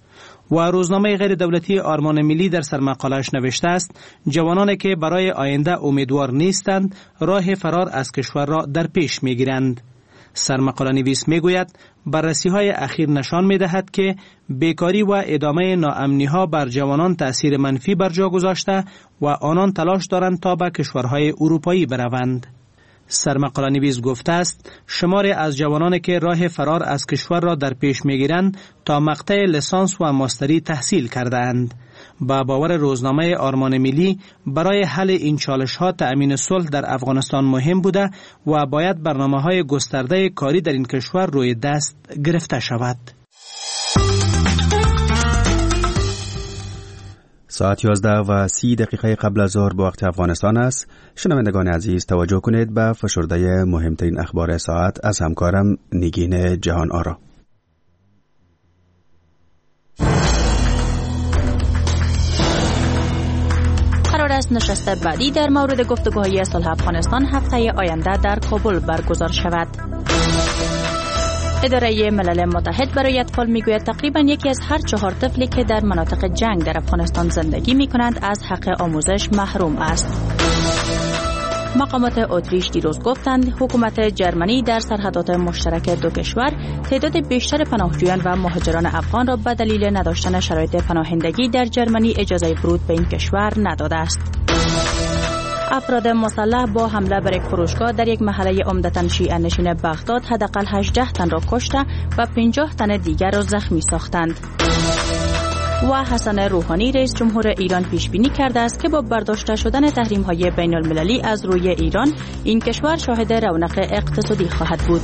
و روزنامه غیر دولتی آرمان ملی در سرمقاله‌اش نوشته است جوانانی که برای آینده امیدوار نیستند راه فرار از کشور را در پیش می‌گیرند. سرمقاله نویس میگوید بررسی‌های اخیر نشان می‌دهد که بیکاری و ادامه ناامنی‌ها بر جوانان تأثیر منفی بر جا گذاشته و آنان تلاش دارند تا به کشورهای اروپایی بروند. سرمقاله نویس گفته است شماری از جوانانی که راه فرار از کشور را در پیش می‌گیرند تا مقطع لیسانس و ماستری تحصیل کرده‌اند. با باور روزنامه آرمان ملی برای حل این چالش‌ها تأمین صلح در افغانستان مهم بوده و باید برنامه‌های گسترده کاری در این کشور روی دست گرفته شود. ساعت یازده و سی دقیقه قبل از ظهر به وقت افغانستان است. شنوندگان عزیز توجه کنید به فشرده مهمترین اخبار ساعت از همکارم نگین جهان آرا. قرار است نشست بعدی در مورد گفتگوهای صلح افغانستان هفته آینده در کابل برگزار شود. اداره ملل متحد برای اطفال میگوید تقریبا یکی از هر چهار طفلی که در مناطق جنگ در افغانستان زندگی می کنند از حق آموزش محروم است. مقامات اتریش دیروز گفتند حکومت جرمنی در سرحدات مشترک دو کشور تعداد بیشتر پناهجویان و مهاجران افغان را به دلیل نداشتن شرایط پناهندگی در جرمنی اجازه ورود به این کشور نداده است. افراد مسلح با حمله بر یک فروشگاه در یک محله عمدتاً شیعه نشین بغداد حداقل هجده تن را کشته و پنجاه تن دیگر را زخمی ساختند. و حسن روحانی رئیس جمهور ایران پیش بینی کرده است که با برداشته شدن تحریم‌های بین المللی از روی ایران این کشور شاهد رونق اقتصادی خواهد بود.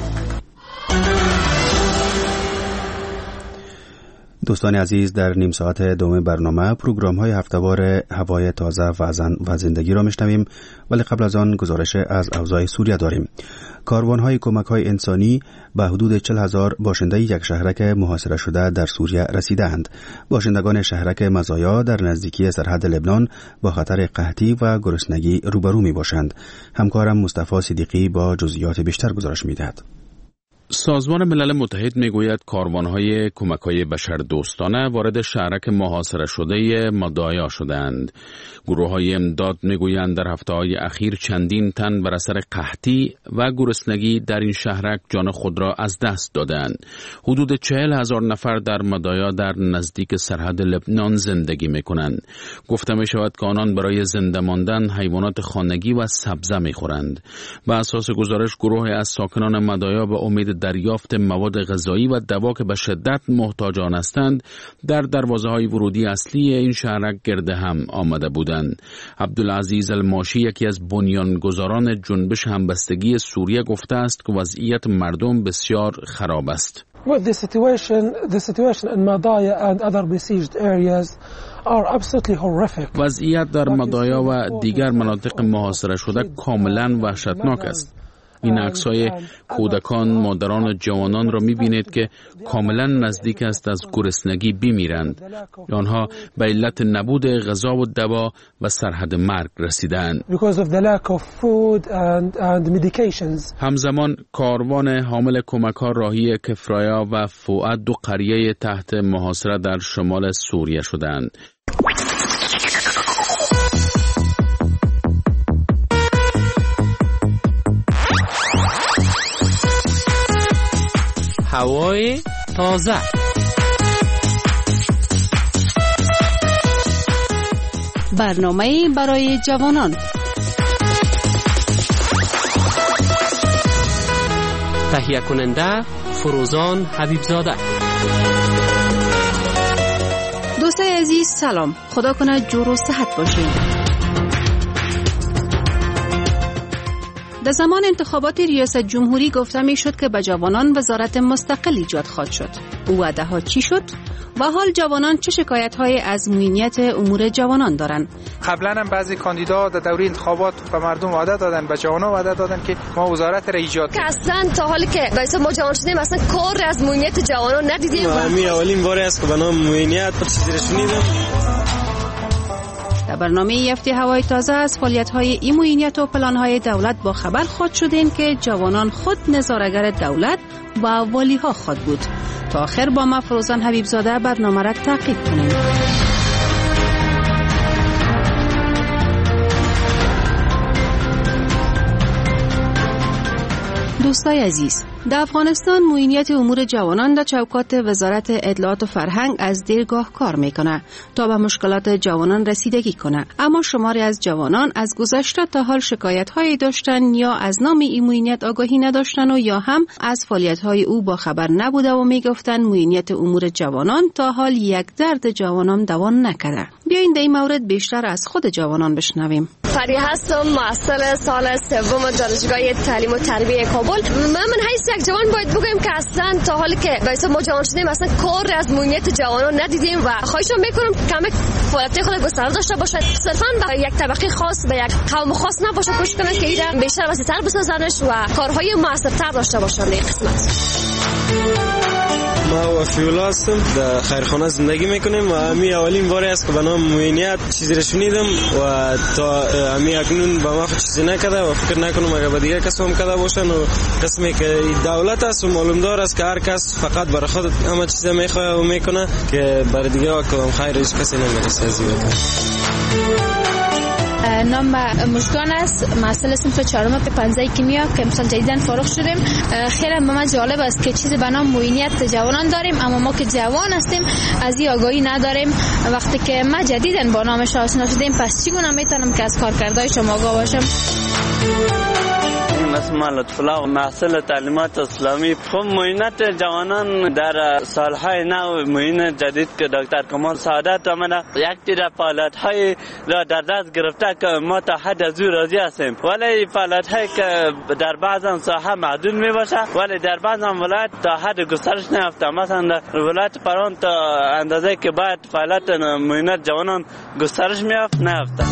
دوستان عزیز در نیم ساعت دوم برنامه پروگرام های هفته‌وار هوای تازه و زندگی را میشنویم، ولی قبل از آن گزارش از اوضاع سوریه داریم. کاروان های کمک های انسانی به حدود چهل هزار باشنده یک شهرک محاصره شده در سوریه رسیدند. باشندگان شهرک مزایا در نزدیکی سرحد لبنان با خطر قحطی و گرسنگی روبرو می باشند. همکارم مصطفی صدیقی با جزئیات بیشتر گزارش می‌دهد. سازمان ملل متحد میگوید کاروان‌های کمک‌های بشردوستانه وارد شهرک محاصره شده مدایا شدند. گروه‌های امداد میگویند در هفته‌های اخیر چندین تن بر اثر قحطی و گرسنگی در این شهرک جان خود را از دست دادند. حدود چهل هزار نفر در مدایا در نزدیک سرحد لبنان زندگی میکنند. گفته میشود که آنان برای زنده ماندن حیوانات خانگی و سبزه میخورند. بر اساس گزارش گروهی از ساکنان مدایا به امید دریافت مواد غذایی و دوا که به شدت محتاج آن هستند در دروازه‌های ورودی اصلی این شهرک گرد هم آمده بودند. عبدالعزیز الماشی یکی از بنیانگذاران جنبش همبستگی سوریه گفته است که وضعیت مردم بسیار خراب است. With the situation, the situation in Madaya and other besieged areas are absolutely horrific. وضعیت در مدایا و دیگر مناطق محاصره شده کاملا وحشتناک است. این عکس‌های کودکان، مادران و جوانان را می‌بینید که کاملا نزدیک است از گرسنگی بمیرند. آنها به علت نبود غذا و دوا و سرحد مرگ رسیدند. همزمان کاروان حامل کمک‌ها راهی کفرایا و فؤاد دو قریه تحت محاصره در شمال سوریه شدند. هوای تازه. برنامه برای جوانان. تهیه کننده فروزان حبیبزاده. دوستای عزیز سلام، خدا کنه جور و صحت باشین. در زمان انتخابات ریاست جمهوری گفته می شد که به جوانان وزارت مستقل ایجاد خواهد شد. وعده ها چی شد؟ و حال جوانان چه شکایت های از موینیت امور جوانان دارند؟ قبلا هم بعضی کاندیداها در دوره انتخابات به مردم وعده دادن، به جوانان وعده دادن که ما وزارت را ایجاد کنیم. اصلا تا حالی که واسه ما جوان شدیم اصلا کار از موینیت جوانان ندیدیم. همین اولین بار است که به نام موینیت چیزی شنیدم. در برنامه هفته هوای تازه از فعالیت‌های این موینیت و پلان‌های دولت با خبر خود شدیم که جوانان خود نظاره‌گر دولت و والی‌ها خود بود. تا آخر با ما فروزان حبیبزاده برنامه را تعقیب کنیم. دوستای عزیز، در افغانستان معینیت امور جوانان در چوکات وزارت اطلاعات و فرهنگ از دیرگاه کار میکنه تا به مشکلات جوانان رسیدگی کنه، اما شماری از جوانان از گذشته تا حال شکایت هایی داشتن یا از نام این معینیت آگاهی نداشتن و یا هم از فعالیت های او با خبر نبوده و میگفتن معینیت امور جوانان تا حال یک درد جوانان دوان نکرده. بیاین در این مورد بیشتر از خود جوانان بشنویم. فریحه هستم، محصل سال سوم دانشگاه تعلیم و تربیت کابل. من حیث یک جوان باید بگویم که اصلا تا حالی که باعث ما جوان شدیم اصلا کار از معینیت جوانان ندیدیم و خواهش میکنم کم فعالیت خود گسترده داشته باشد، صرفا به یک طبقه خاص به یک قوم خاص نباشه، کوشش کنه که ایران بیشتر وسیع‌تر بسازنش و کارهای موثرتر داشته باشند. این قسمت ما وفی‌الله هستم، در خیرخانه زندگی میکنیم و امی اولین باری است که به نام معینیت چیزی را شنیدم و تا امی اکنون به ما چیزی نکرده و فکر نکنم اگر به دیگر کس هم کرده باشن. و قسمی که دولت است و معلوم دار است که هر کس فقط برای خود همه چیز میخواه و میکنه که برای دیگر کدام خیر هیچ کسی نمیرسه. نام مژگان است، محصل صنف چهارم پنجه کیمیا که امسال جدیداً فارغ شدیم. خیلی به من جالب است که چیزی به نام معینیت جوانان داریم، اما ما که جوان هستیم از این آگاهی نداریم. وقتی که ما جدیداً با نامش آشنا شدیم، پس چگونه میتونم که از کارکردهایشان آگاه باشم؟ اسمم لطف‌الله، محصل تعلیمات اسلامی. خب معینت جوانان در سالهای نو معین جدید که دکتر کمال سعادت آمده یک تیر فعالیت‌های را در دست گرفته که ما تا حد از او راضی هستیم، ولی فعالیت‌هایی که در بعض ساحه محدود میباشه ولی در بعض ولایت تا حد گسترش نیافته. مثلا در ولایت پران تا اندازه که باید فعالیت معینت جوانان گسترش میافت نیافته.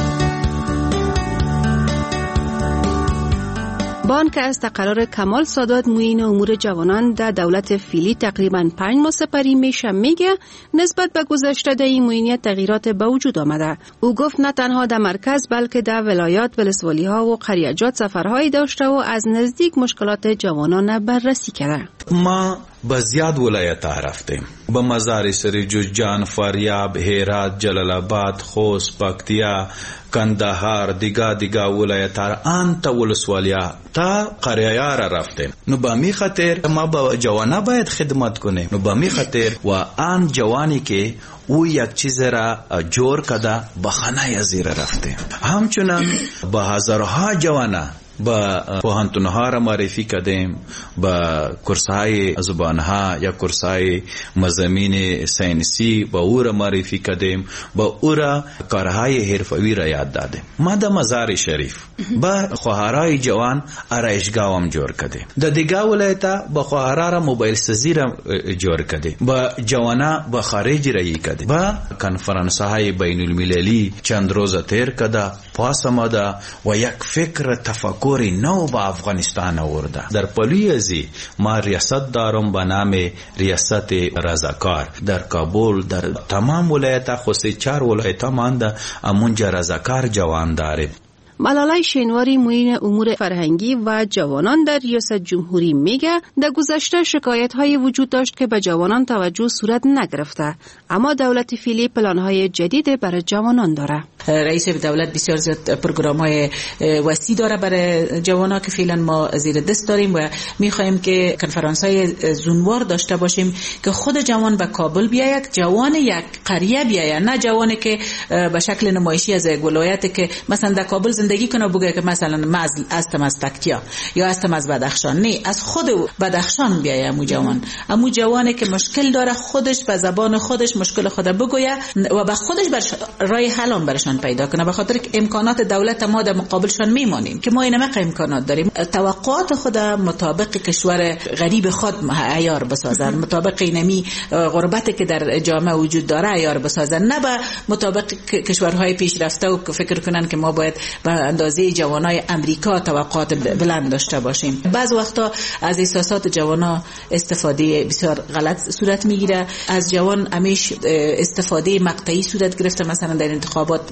بان که از تقرار کمال سادات معین امور جوانان در دولت فیلی تقریباً پنج ماه سپری میشه میگه نسبت به گذشته در این معینیت تغییرات به وجود آمده. او گفت نه تنها در مرکز بلکه در ولایات ولسوالی ها و قریجات سفرهایی داشته و از نزدیک مشکلات جوانان بررسی کرده. ما به زیاد ولایت ها رفتیم، به مزار شریف، جوزجان، فاریاب، هرات، جلال آباد، خوست، پکتیا، کندهار، دیگه دیگه ولایت ها آن تا ولسوالیا تا قریه را رفتیم. نو به می خاطر ما با جوانا باید خدمت کنیم. نو به می خاطر و آن جوانی که او یک چیز را جور کده بخانه ازیر رفتیم. همچنان به هزارها جوانا با پوهنتونها را معرفی کردیم، با کورس‌های زبانها یا کورس‌های مضامین ساینسی با او را معرفی کردیم، با او را کارهای حرفه‌ای را یاد دادیم. ما در مزار شریف با خواهرای جوان آرایشگاه هم جور کردیم. در دیگه ولایت‌ها با خواهرا را موبایل سازی را جور کردیم، با جوانا با خارج رایی کردیم، با کنفرانس‌های بین المللی چند روز تیر کرده پاس آمده و یک فکر تفکر نو با افغانستان آورده. در پلوی ازی ما ریاست دارم به نام ریاست رضاکار در کابل. در تمام ولایت خصوصی چهار ولایت مانده امونجا رضاکار جوان داریم. ملالای شینواری معین امور فرهنگی و جوانان در ریاست جمهوری میگه در گذشته شکایت های وجود داشت که به جوانان توجه صورت نگرفته، اما دولت فعلی پلان های جدید برای جوانان داره. رئیس دولت بسیار زیاد پروگرام های وسیع داره برای جوانان که فعلا ما زیر دست داریم و میخوایم که کنفرانس های زونوار داشته باشیم که خود جوان به کابل بیاید، جوان یک قریه بیاید، نه جوانی که به شکل نمایشی از یک ولایت که مثلا در کابل زندگی کنه بگه که مثلا من هستم از پکتیا یا هستم از بدخشان. نه، از خود بدخشان بیاید امو جوان، امو جوانی که مشکل داره خودش به زبان خودش مشکل خود بگوید و به خودش برش رای حل برشان پیدا کنه، به خاطر که امکانات دولت ما در مقابلشان میمانیم که ما اینم امکانات داریم. توقعات خود مطابق کشور غریب خود عیار بسازن، مطابق اینمی غربتی که در جامعه وجود داره عیار بسازن، نه به مطابق کشورهای پیشرفته و فکر کنن که ما باید به اندازه جوانای امریکا توقعات بلند داشته باشیم. بعض وقتا از احساسات جوانا استفاده بسیار غلط صورت میگیره. از جوان همیش استفاده مقطعی صورت گرفته، مثلا در انتخابات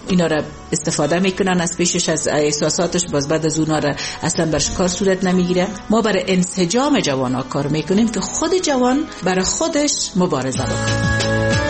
اینا را استفاده میکنن از پیشش از احساساتش، باز بعد از اونها را اصلا برش کار صورت نمیگیره. ما برای انسجام جوانا کار میکنیم که خود جوان برای خودش مبارزه بکنه.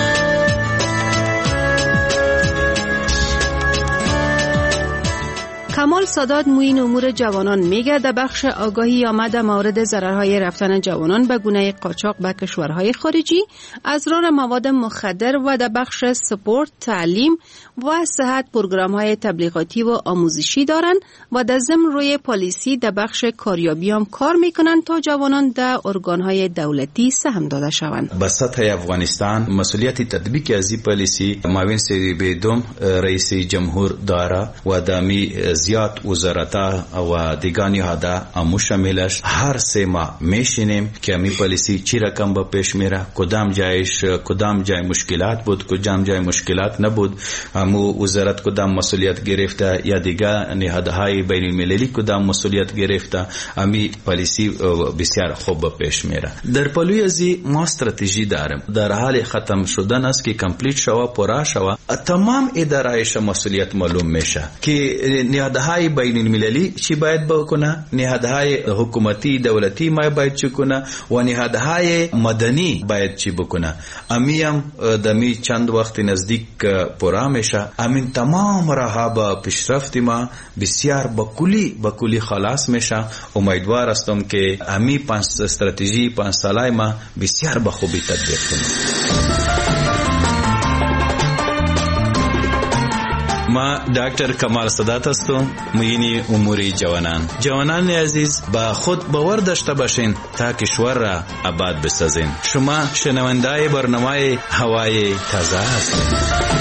کمال سادات معین امور جوانان میگه در بخش آگاهی آمد مورد ضررهای رفتن جوانان به گونه قاچاق به کشورهای خارجی، اضرار مواد مخدر و در بخش سپورت، تعلیم و صحت پروگرام‌های تبلیغاتی و آموزشی دارند و در ضمن روی پالیسی در بخش کاریابی هم کار میکنند تا جوانان در ارگان‌های دولتی سهم داده شوند. به سطح افغانستان مسئولیت تطبیق از این پالیسی معاون سید دوم رئیس جمهور داره و دامی زیاد وزارتا و دیگانی هدا امو شاملش هر سه ماه میشینیم که می پالیسی چی رقم به پیش میره، کدام جایش کدام جای مشکلات بود، کدام جای مشکلات نبود، امو وزارت کدام مسئولیت گرفته یا دیگه نهادهای بین المللی کدام مسئولیت گرفته، امی پالیسی بسیار خوب به پیش میره. در پلوی ازی ما استراتژی داریم در حال ختم شدن است که کامپلیت شوا پورا شوا تمام ادارهایش مسئولیت معلوم میشه که نهادهای بین المللی چی باید بکنه، نهادهای حکومتی دولتی ما باید چی کنه و نهادهای مدنی باید چی بکنه. امیم دمی چند وقت نزدیک پورا میشه. امین تمام راه با پیشرفت ما بسیار بکلی بکلی خلاص میشه. امیدوار هستم که امی پنج استراتژی پنج ساله ما بسیار به خوبی تطبیق کنیم. ما دکتر کمال سادات هستم، معین امور جوانان. جوانان عزیز با خود باور داشته باشین تا کشور را آباد بسازین. شما شنونده برنامه هوای تازه هستید.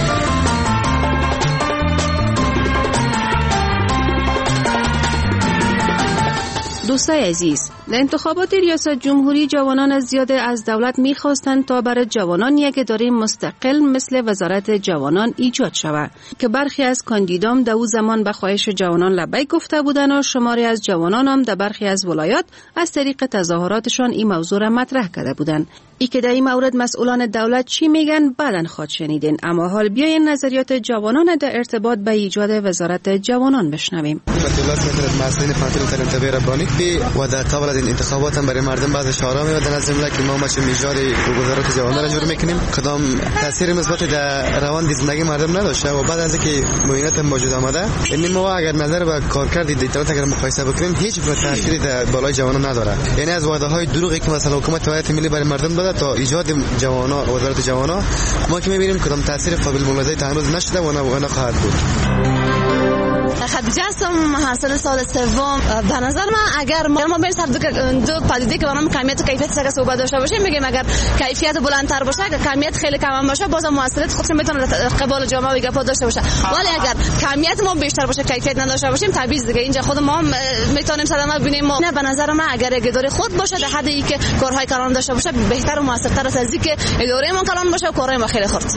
دوستای عزیز، در انتخابات ریاست جمهوری جوانان از زیاده از دولت می‌خواستند تا برای جوانان یک اداره مستقل مثل وزارت جوانان ایجاد شود که برخی از کاندیدان در او زمان به خواهش جوانان لبیک گفته بودند و شماری از جوانان هم در برخی از ولایات از طریق تظاهراتشان این موضوع را مطرح کرده بودند. ای که در این مورد مسئولان دولت چی میگن بعداً خواهد شنیدین، اما حال بیاین نظریات جوانان در ارتباط به ایجاد وزارت جوانان بشنویم. و در قبل از این انتخابات هم برای مردم بعض اشاره می‌دادن از جمله که ما ماشین ایجاد وزارت جوانان را جور میکنیم، کدام تاثیر مثبت در روند زندگی مردم نداشته و بعد از اینکه معینات موجود آمده یعنی ما اگر نظر به کارکرد دولت اگر مقایسه بکنیم هیچ گونه تأثیری در بالای جوانان نداره. یعنی از وعده های دروغی که مثلا حکومت ولایت ملی برای مردم داده تا ایجاد جوانان وزارت جوانان ما که می‌بینیم کدام تاثیر قابل ملاحظه تا هنوز نشده و نه خواهد بود. خدیجه هستم، محصل سال سوم. به نظر من اگر ما ما بین سر دو پدیده که برام کمیت و کیفیت سر صحبت داشته باشیم، میگیم اگر کیفیت بلندتر باشه، اگر کمیت خیلی کم باشه، بازم موثریت خودش میتونه قبال جامعه و گپا داشته باشه. ولی اگر کمیت ما بیشتر باشه کیفیت نداشته باشیم، طبیعی دیگه اینجا خود ما میتونیم صدمه ببینیم. ما نه، به نظر من اگر اداره خود باشه در حدی که کارهای کلان داشته باشه بهتر و موثرتر است از اینکه اداره ما کلان باشه و کارهای ما خیلی خرد.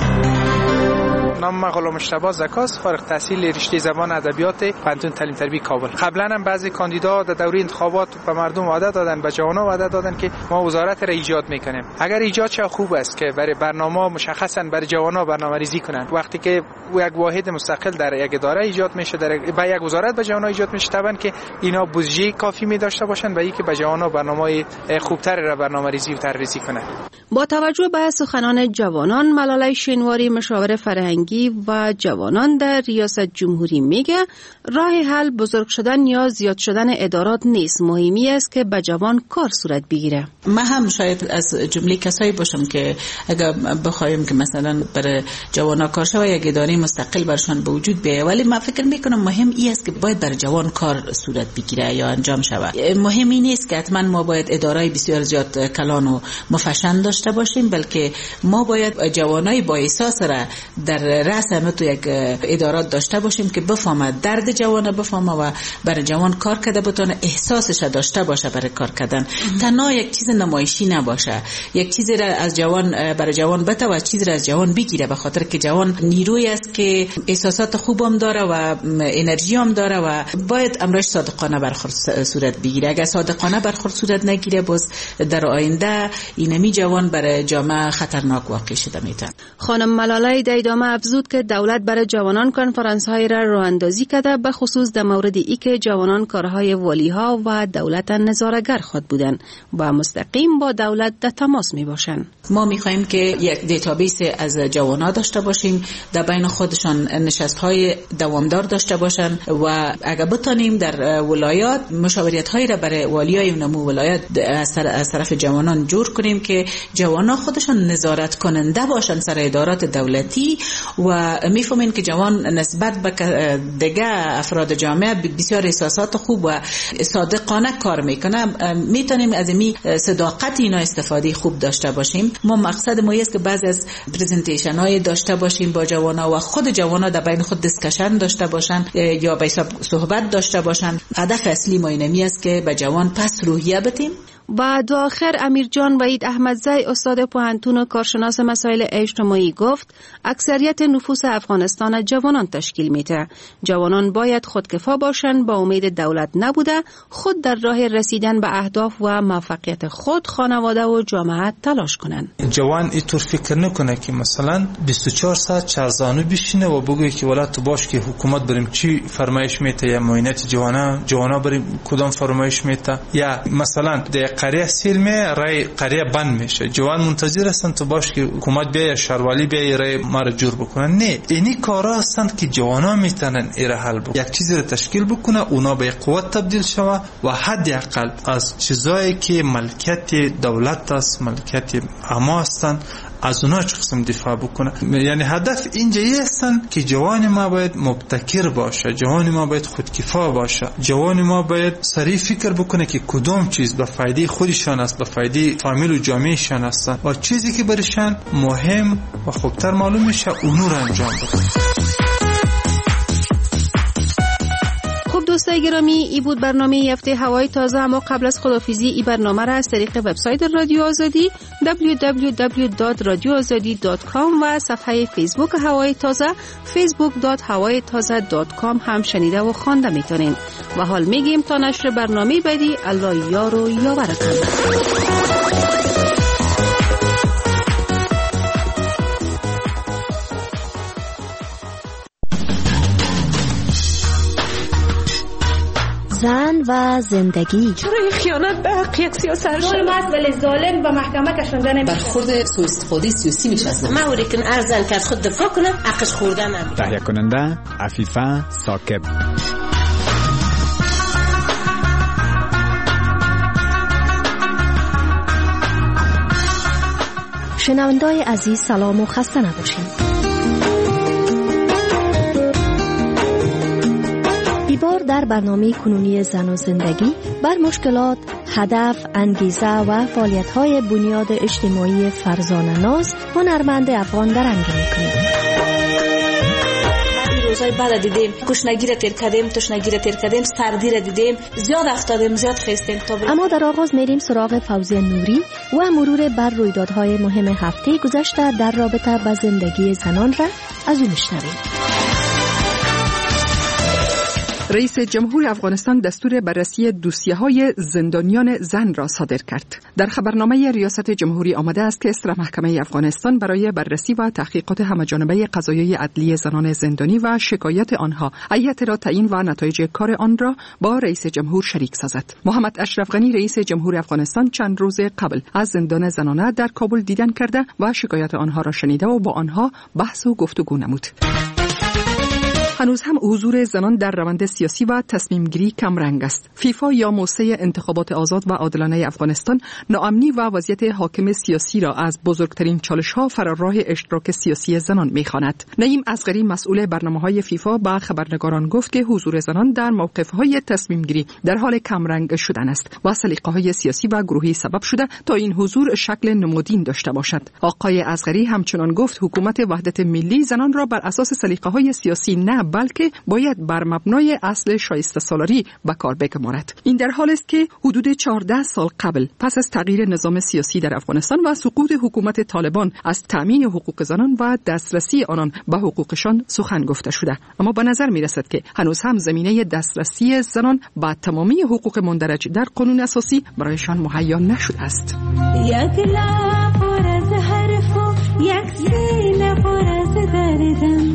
نام من غلام مجتبی زکاست، فارغ التحصیل رشته زبان ادبیات پنتون تعلیم تربیه کابل. قبلا هم بعضی کاندیدا در دوره انتخابات به مردم وعده دادن، به جوانان وعده دادن که ما وزارت را ایجاد میکنیم. اگر ایجاد شه خوب است که برای برنامه مشخصا برای جوانان برنامه‌ریزی کنند. وقتی که یک واحد مستقل در یک اداره ایجاد میشه، در با یک وزارت به جوانان ایجاد میشه، طبعا که اینا بودجه کافی می داشته باشند و اینکه به جوانان برنامه خوبتری را برنامه‌ریزی و طرحریزی کنند. با توجه به سخنان جوانان، ملاله شینواری مشاور فرهنگی و جوانان در ریاست جمهوری میگه راه حل بزرگ شدن یا زیاد شدن ادارات نیست، مهمی است که به جوان کار صورت بگیره. من هم شاید از جمله کسایی باشم که اگر بخوایم که مثلا برای جوانا کار شوه یک اداره مستقل برشان به وجود بیاید، ولی من فکر میکنم مهم این است که باید برای جوان کار صورت بگیره یا انجام شوه. مهم این نیست که حتما ما باید ادارای بسیار زیاد کلان و مفشن داشته باشیم، بلکه ما باید جوانای با احساس را در رأس همه تو یک ادارات داشته باشیم که بفهمه درد جوان، بفهمه و برای جوان کار کرده بتونه احساسش داشته باشه برای کار کردن. تنها یک چیز نمایشی نباشه، یک چیزی را از جوان برای جوان بده و چیزی را از جوان بگیره، به خاطر که جوان نیرویی است که احساسات خوبم داره و انرژی هم داره و باید امرش صادقانه برخورد صورت بگیره. اگر صادقانه برخورد صورت نگیره، باز در آینده اینمی جوان برای جامعه خطرناک واقع شده میتونه. خانم ملاله در ادامه افزود که دولت برای جوانان کنفرانس‌های را راه اندازی کرده، به خصوص در مورد ای که جوانان کارهای والی‌ها و دولت نظاره‌گر خود بودند و مستقیم با دولت در تماس میباشند. ما می‌خواهیم که یک دیتابیس از جوانان داشته باشیم، در بین خودشان نشست‌های دوامدار داشته باشند و اگر بتانیم در ولایات مشاورت‌هایی را برای والیای نمو ولایت از طرف جوانان جور کنیم که جوانان خودشان نظارت کننده باشند سر ادارات دولتی و میفهمین که جوان نسبت به دیگه افراد جامعه بسیار احساسات خوب و صادقانه کار میکنه. میتونیم از این صداقت اینا استفاده خوب داشته باشیم. ما مقصد ما است که بعضی از پرزنتیشن های داشته باشیم با جوانا و خود جوانا در بین خود دیسکشن داشته باشن یا به حساب صحبت داشته باشن. هدف اصلی ما اینمی است که به جوان پس روحیه بدیم. و دو آخر امیر جان وحید احمدزی استاد پوهنتون و کارشناس مسائل اجتماعی گفت اکثریت نفوس افغانستان جوانان تشکیل میده. جوانان باید خودکفا باشند، با امید دولت نبوده خود در راه رسیدن به اهداف و موفقیت خود، خانواده و جامعه تلاش کنند. جوان اینطور فکر نکنه که مثلا بیست و چهار ساعت چرزانو بشینه و بگه که ولات تو باش که حکومت بریم چی فرمایش میته یا معاینات جوانا جوانا بریم کدام فرمایش میته یا مثلا قریه سیل می رای قریه بند میشه. جوان منتظر هستند تو باش که حکومت بیا شهرولی بیا رای ما رو جور بکنن. نه، اینی کارا هستند که جوانا میتونن ایره حل بکنن، یک چیزی رو تشکیل بکنه، اونا به قوت تبدیل شوه و حداقل از چیزایی که ملکیت دولت است، ملکیت عامه هستند، از اونا چه قسم دفاع بکنه. یعنی هدف اینجا هستن که جوان ما باید مبتکر باشه، جوان ما باید خودکفا باشه، جوان ما باید سریع فکر بکنه که کدام چیز به فایده خودشان است، به فایده فامیل و جامعهشان است و چیزی که برشان مهم و خوبتر معلوم میشه اونو رو انجام بده. دوستای گرامی، ای بود برنامه هفته هوای تازه. اما قبل از خداحافظی ای برنامه را از طریق وبسایت رادیو آزادی دبلیو دبلیو دبلیو دات رادیو آزادی دات کام و صفحه فیسبوک هوای تازه فیسبوک دات هوای تازه دات کام هم شنیده و خوانده میتونین. و حال میگیم تا نشر برنامه بعدی، الله یار و یاورتان. زن و زندگی. چرا خیانت به حق یک سیاست ظلم است ولی ظالم به محکمه کشانده نمیشه. برخورد سوء استفاده سیاسی میشه از ما اوری که ارزن که از خود دفاع کنه حقش خورده نمیشه. تهیه کننده عفیفه ثاقب. شنوندای عزیز سلام و خسته نباشید. بار در برنامه کنونی زن و زندگی بر مشکلات، هدف، انگیزه و فعالیت‌های بنیاد اجتماعی فرزانه ناز هنرمند افغان درنگ می‌کنیم. روزای بعد دیدیم گشنگی را تیر کردیم، تشنگی را تیر کردیم، سردی را دیدیم، زیاد افتادیم، زیاد خستیم. اما در آغاز میریم سراغ فوزیه نوری و مرور بر رویدادهای مهم هفته گذشته در رابطه با زندگی زنان را از او میشنویم. رئیس جمهور افغانستان دستور بررسی دوسیه‌های زندانیان زن را صادر کرد. در خبرنامه ریاست جمهوری آمده است که استرا محکمه افغانستان برای بررسی و تحقیقات همه‌جانبه قضایای عدلی زنان زندانی و شکایت آنها هیئت را تعیین و نتایج کار آن را با رئیس جمهور شریک سازد. محمد اشرف غنی رئیس جمهور افغانستان چند روز قبل از زندان زنانه در کابل دیدن کرده و شکایت آنها را شنیده و با آنها بحث و گفتگو نمود. هنوز هم حضور زنان در روند سیاسی و تصمیم گیری کم رنگ است. فیفا یا موسسه انتخابات آزاد و عادلانه افغانستان ناامنی و وضعیت حاکم سیاسی را از بزرگترین چالش‌ها فرار راه اشتراک سیاسی زنان می‌خواند. نعیم اصغری مسئول برنامه‌های فیفا با خبرنگاران گفت که حضور زنان در موقف‌های تصمیم گیری در حال کم رنگ شدن است و سلیقه‌های سیاسی و گروهی سبب شده تا این حضور شکل نمادین داشته باشد. آقای اصغری همچنان گفت حکومت وحدت ملی زنان را بر اساس سلیقه‌های سیاسی نه بلکه باید بر مبنای اصل شایسته سالاری به کار بگمارد. این در حال است که حدود چهارده سال قبل پس از تغییر نظام سیاسی در افغانستان و سقوط حکومت طالبان از تامین حقوق زنان و دسترسی آنان به حقوقشان سخن گفته شده، اما به نظر می رسد که هنوز هم زمینه دسترسی زنان به تمامی حقوق مندرج در قانون اساسی برایشان مهیا نشده است. یک لب پر از حرف و یک سینه پر از درد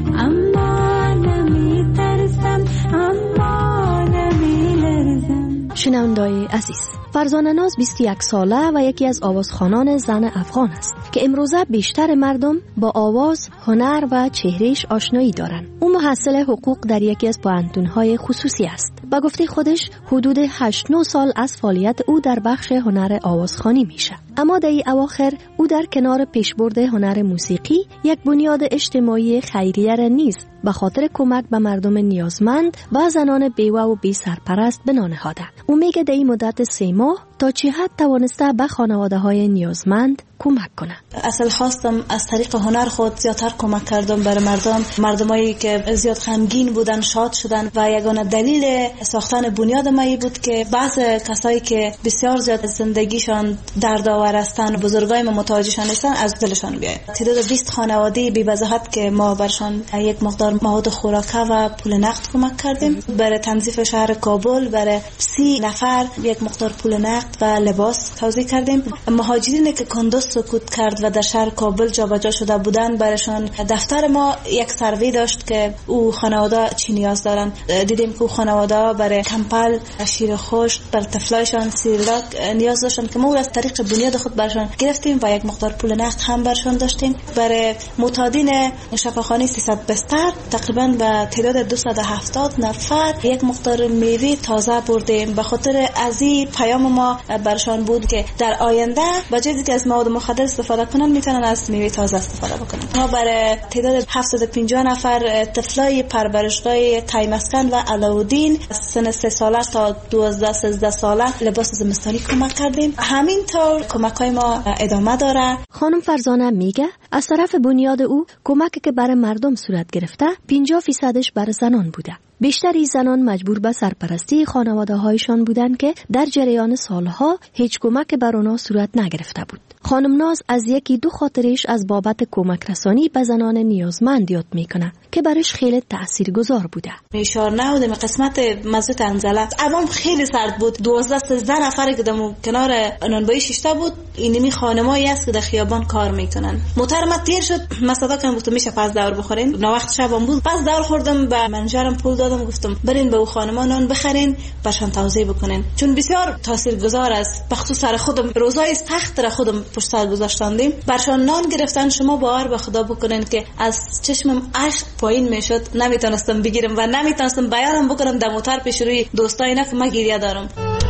شنوندای عزیز، فرزانه ناز بیست و یک ساله و یکی از آوازخوانان زن افغان است که امروزه بیشتر مردم با آواز، هنر و چهرهش آشنایی دارند. او محصل حقوق در یکی از پوهنتون‌های خصوصی است. با گفته خودش حدود هشت نه سال از فعالیت او در بخش هنر آوازخوانی میشه. اما در این اواخر او در کنار پیشبرد هنر موسیقی یک بنیاد اجتماعی خیریه را نیز به خاطر کمک به مردم نیازمند و زنان بیوه و بی سرپرست بنا نهاده. او میگه در این مدت سه ماه تا چه حد توانسته به خانواده های نیازمند کمک کنه. اصل خواستم از طریق هنر خود زیادتر کمک کردم برای مردم، مردمایی که زیاد غمگین بودن شاد شدن و یگانه دلیل ساختن بنیاد ما بود که بعض کسایی که بسیار زیاد زندگیشان دردآور هستند، بزرگای ما متوجهشان نیستن، از دلشان بیاید. تعداد بیست خانواده بی وضاحت که ما برشان یک مقدار مواد خوراکه و پول نقد کمک کردیم. برای تنظیف شهر کابل برای سی نفر یک مقدار پول نقد و لباس توزیع کردیم. مهاجرینی که کندوز سکوت کرد و در شهر کابل جابجا شده بودن، برایشان دفتر ما یک سروی داشت که او خانواده چی نیاز دارن. دیدیم که او خانواده برای کمپل، شیر خشک، بر طفلایشان سیرلاک نیاز داشتن که ما از طریق بنیاد خود برشان گرفتیم و یک مقدار پول نقد هم برشان داشتیم. برای معتادین شفاخانه سیصد بستر تقریبا به تعداد دویست و هفتاد نفر یک مقدار میوه تازه بردیم. به خاطر از این پیام ما برشان بود که در آینده به جای که از مواد مخدر استفاده کنن میتونن از میوه تازه استفاده بکنن. ما برای تعداد هفتصد و پنجاه نفر طفلای پرورشگاه تایمسکن و علاودین سن سه ساله تا دوازده سیزده ساله لباس زمستانی کمک کردیم. همینطور کمک‌های ما ادامه داره. خانم فرزانه میگه از طرف بنیاد او کمکی که برای مردم صورت گرفته پنجاه فیصدش برای زنان بوده. بیشتری زنان مجبور به سرپرستی خانواده هایشان بودند که در جریان سالها هیچ کمک بر آنها صورت نگرفته بود. خانم ناز از یکی دو خاطرش از بابت کمک رسانی به زنان نیازمند یاد میکنه که برش خیلی تاثیرگذار بوده. میشار نودم قسمت مسجد انزله عوام خیلی سرد بود. دوازده سیزده نفر که دم کنار نانبایی شیشته بود. اینمی خانمایی است که در خیابان کار میکنن. محترمت دیر شد مسادا کردم گفتم میشه پس دور بخوریم. نه وقت شبم بود. پس دور خوردم به منجرم پول دادم گفتم برین به او خانما نان بخرین برشان توزیع بکنین چون بسیار تاثیرگذار است. بخصوص سر خودم روزای سخت را خودم پشت سر گذاشتاندیم برشان نان گرفتن. شما باور به خدا بکنین که از چشمم اشک پایین میشد. نمیتونستم بگیرم و نمیتونستم بیانم بکنم در موتر پیش روی دوستای اینا که من گریه دارم.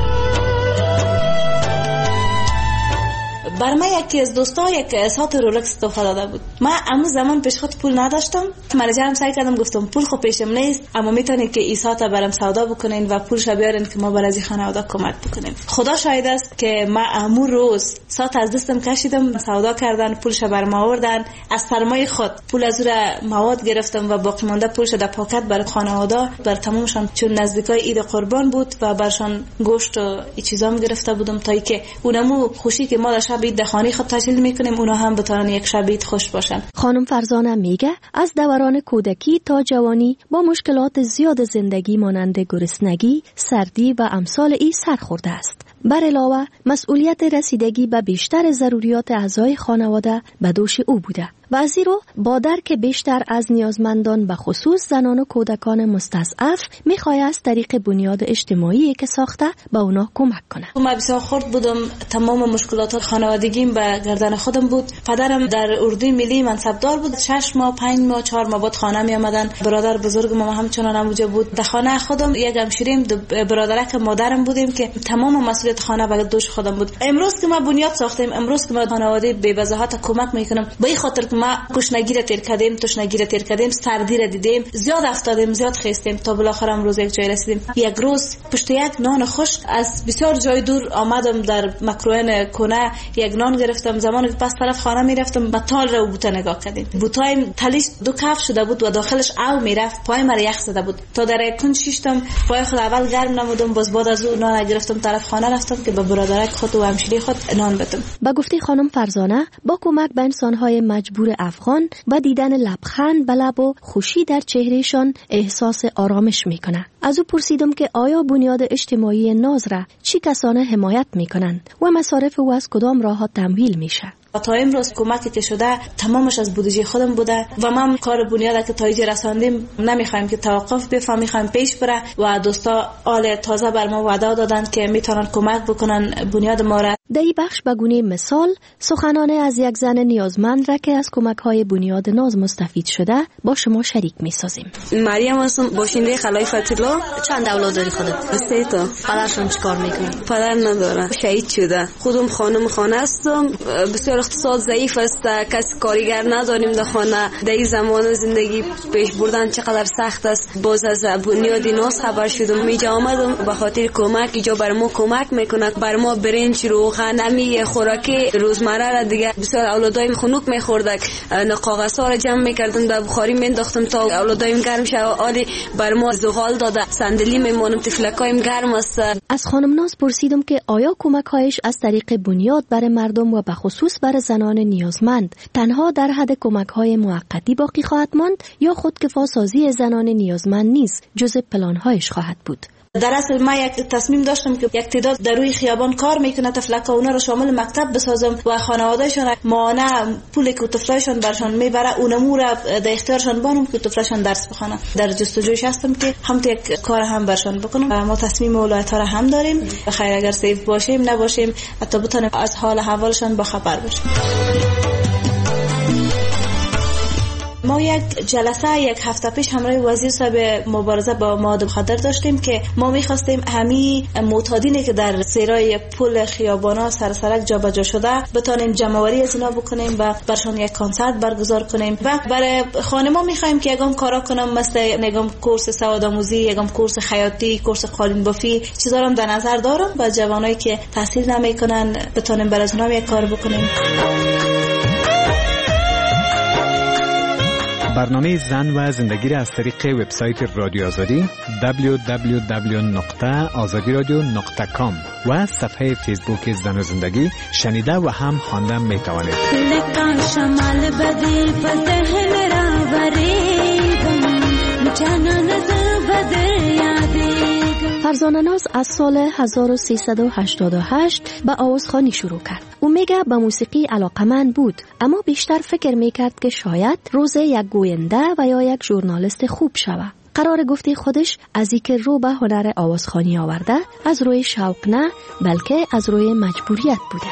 بر من یکی از دوستا یک ساعت رولکس تحفه داده بود. من اون زمان پیش خود پول نداشتم. منیجرم سعی کردم گفتم پول خب پیشم نیست اما میتونید که این ساعت برام سودا بکنین و پولش بیارین که ما برای خانواده کمک بکنیم. خدا شاهد است که من امور روز ساعت از دستم کشیدم، سودا کردن، پولش برام آوردن، از سرمایه خود پول از اون مواد گرفتم و باقی مانده پولش در پاکت برای خانواده بر تمامشان چون نزدیکای عید قربان بود و برشان گوشت و این چیزام گرفته بودم تا اینکه اونمو خوشی که ما در شب عید خانه خود تشکیل میکنیم اونا هم بتونن یک شب عید خوش باشن. خانم فرزانه میگه از دوران کودکی تا جوانی با مشکلات زیاد زندگی مانند گرسنگی، سردی و امثال ای سر خورده است. بر علاوه مسئولیت رسیدگی به بیشتر ضروریات اعضای خانواده به دوش او بوده و از این رو با درک بیشتر از نیازمندان به خصوص زنان و کودکان مستضعف میخواد از طریق بنیاد اجتماعی که ساخته به اونا کمک کنه. من بسیار خرد بودم. تمام مشکلات خانوادگیم به گردن خودم بود. پدرم در اردوی ملی منصبدار بود. شش ماه پنج ماه چهار ماه بعد خانه می آمدن. برادر بزرگ ما همچنان همونجا بود. در خانه خودم یک همشیریم برادرک مادرم بودیم که تمام مسئولیت خانه به دوش خودم بود. امروز که ما بنیاد ساختیم، امروز که ما خانواده بی وضاحت کمک میکنم به این خاطر که ما گشنگی را تیر کردیم، تشنگی را تیر کردیم، سردی را دیدیم، زیاد افتادیم، زیاد خستیم تا بالاخره امروز یک جای رسیدیم. یک روز پشت یک نان خشک از بسیار جای دور آمدم در مکروهن کنه یک نان گرفتم. زمانی که پس طرف خانه میرفتم به تال رو بوته نگاه کردیم. بوتایم تلیش دو کف شده بود و داخلش او میرفت. پای من یخ زده بود. تا در یک کن شیشتم پای خود اول گرم نمودم. باز بعد از اون نان گرفتم طرف خانه رفتم که به برادرک خود و همشیری خود نان بدم. با گفته خانم فرزانه با کمک به انسان‌های مجبور افغان و دیدن لبخند به لب و خوشی در چهرهشان احساس آرامش میکنه. از او پرسیدم که آیا بنیاد اجتماعی ناز را چی کسانه حمایت میکنند و مصارف او از کدام راه‌ها تمویل میشه. تا امروز کمکی که شده تمامش از بودجه خودم بوده و ما کار بنیاد که تایید رساندیم نمیخوایم که توقف بفهم، میخوایم پیش بره و دوستا آل تازه بر ما وعده دادن که میتونن کمک بکنن بنیاد ما را. در این بخش به گونه مثال سخنان از یک زن نیازمند را که از کمک‌های بنیاد ناز مستفید شده با شما شریک می‌سازیم. مریم هستم، باشنده خلای فتیلا. چند اولاد داری خودت؟ سه تا. پدرشون چیکار میکنه؟ پدر نداره، شهید شده. خودم خانم خانه هستم، بسیار اقتصاد ضعیف است، کسی کارگر نداریم در خانه. در این زمان زندگی پیش بردن چقدر سخت است. باز از بنیاد ناز خبر شدم، میجا آمدم به خاطر کمک. اینجا بر ما کمک میکنه، بر ما برنج رو غنمی خوراکی روزمره را دیگه بسیار اولادایم خنک میخوردک، کاغذها را جمع میکردم در بخاری مینداختم تا اولادایم گرم شود. آلی بر ما زغال داده، صندلی میمونم، تفلکایم گرم است. از خانم ناز پرسیدم که آیا کمک‌هایش از طریق بنیاد برای مردم و به خصوص برای زنان نیازمند تنها در حد کمک‌های موقتی باقی خواهد ماند یا خودکفا سازی زنان نیازمند نیز جزء پلان‌هایش خواهد بود؟ در اصل ما یک تصمیم داشتم که یک تعداد در روی خیابان کار میکنه تفلک اونا رو شامل مکتب بسازم و خانوادهشون مانع پول که طفلایشون برشان میبره اونمو را در اختیارشان بانم که طفلشون درس بخونه. در جستجویش هستم که هم یک کار هم برشان بکنم. ما تصمیم ولایت ها را هم داریم، بخیر اگر سیف باشیم نباشیم حتی بتونیم از حال احوالشان با خبر باشیم. ما یک جلسه یک هفته پیش همراه وزیر صاحب مبارزه با مواد مخدر داشتیم که ما می‌خواستیم همین معتادینی که در سیرای پل خیابانا سرسرک جابجا شده بتونیم جمع‌آوری از اینا بکنیم و برشان یک کنسرت برگزار کنیم و برای خانم‌ها می‌خوایم که یگام کارا کنم مثل نگام کورس سوادآموزی، یگام کورس خیاطی، کورس قالین بافی، چیزا رو در نظر دارم و جوانایی که تحصیل نمی‌کنن بتونیم برای اونها یک کار بکنیم. برنامه زن و زندگی را از طریق وبسایت رادیو آزادی دبلیو دبلیو دبلیو دات آزادی رادیو دات کام و صفحه فیسبوک زن و زندگی شنیده و هم خواندن می توانید. فرزانه ناز از سال هزار و سیصد و هشتاد و هشت به آوازخوانی شروع کرد. او میگه به موسیقی علاقمند بود اما بیشتر فکر میکرد که شاید روز یک گوینده و یا یک ژورنالیست خوب شود. قرار گفته خودش از اینکه رو به هنر آوازخوانی آورده از روی شوق نه بلکه از روی مجبوریت بوده.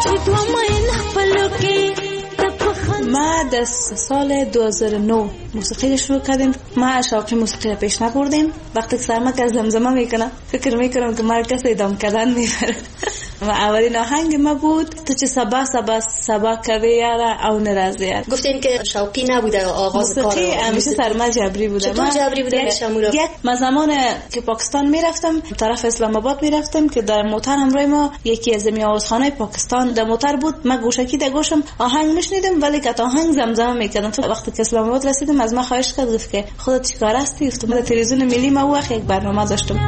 ما در سال دو هزار و نه موسیقی شروع کردیم. ما شوقی موسیقی پیش نبردیم. وقتی که سرمک از زمزمه میکنم فکر میکنم که ما کسی ادام کردن میبره و اولین آهنگ ما بود تو چه سبا سبا سبا کوی یارا او نرازیار. گفتین که شوقی نبوده آغاز کار موسیقی همیشه سرما جبری بوده. چطور جبری بوده شامورا؟ یک ما زمان که پاکستان میرفتم طرف اسلام آباد میرفتم که در موتر همراه ما یکی از میاوزخانه پاکستان در موتر بود. ما گوشکی در گوشم آهنگ میشنیدم ولی که آهنگ زمزمه میکردم. وقتی که اسلام آباد رسیدم از ما خواهش کرد گفت که خودت چیکار هستی؟ گفتم در تلویزیون ملی ما وقت یک برنامه داشتم.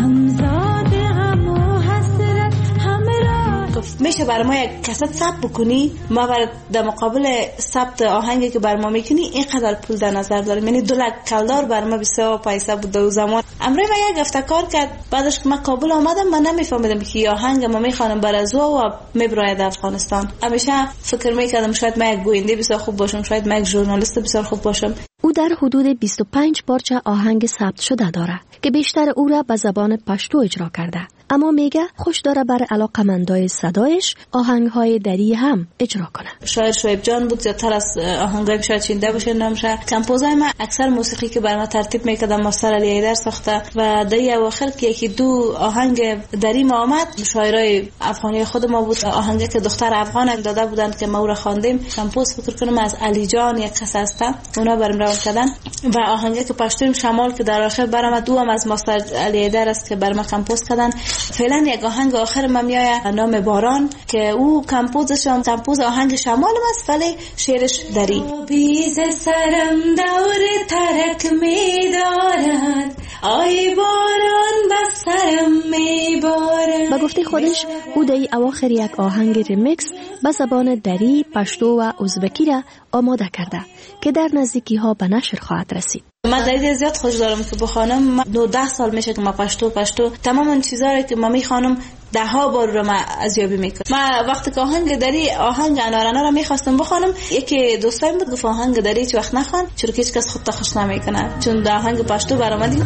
میشه برای ما یک کست ثبت بکنی؟ ما برای در مقابل ثبت آهنگی که برای ما میکنی اینقدر پول در نظر داریم. یعنی دو لک کلدار برای ما بسیار پیسه بود در زمان. امروز ما یک هفته کار کرد. بعدش که من کابل آمدم من نمیفهمیدم که آهنگ ما میخوانم برای زو و میبراید افغانستان. همیشه فکر میکردم شاید من یک گوینده بسیار خوب باشم، شاید من یک ژورنالیست بسیار خوب باشم. او در حدود بیست و پنج پارچه آهنگ ثبت شده داره که بیشتر او را به زبان پشتو اجرا کرده. اما میگه خوش داره برای علاقمندای صدایش آهنگ‌های دری هم اجرا کنه. شاعر شعیب جان بود زیادتر از آهنگایم شاید چینده باشه نمیشه. کمپوزای من اکثر موسیقی که برام ترتیب میکردم مستر علی ایدر ساخته و در اواخر که یکی دو آهنگ دری ما آمد شاعرای افغانی خود ما بود. آهنگی که دختر افغان داده بودند که ما رو خواندیم کمپوز فکر کنم از علی جان یک کس هستن اونا برام روان کردن و آهنگی که پشتویم شمال که در آخر برام دو هم از مستر علی ایدر است که برام کمپوز کردن. فعلا یک آهنگ آخر من میاد نام باران که او کمپوزش هم کمپوز آهنگ شمال است ولی شعرش دری. بیز سرم دور ترک می‌دارد آی باران بس سرم می‌بارد. با گفته خودش او در اواخر یک آهنگ ریمیکس به زبان دری، پشتو و ازبکی را آماده کرده که در نزدیکی ها به نشر خواهد رسید. من در زیاد خوش دارم که بخوانم. دو ده سال میشه که ما پشتو پشتو تمام چیزایی که ما میخوانم ده ها بار رو من ازیابی میکنم. من وقتی که آهنگ دری آهنگ انارانه رو میخواستم بخوانم، یکی دوستایم بود گفت آهنگ دری هیچ وقت نخوان چون که هیچ کس خودت خوش نمیکنه، چون ده آهنگ پشتو برآمدیم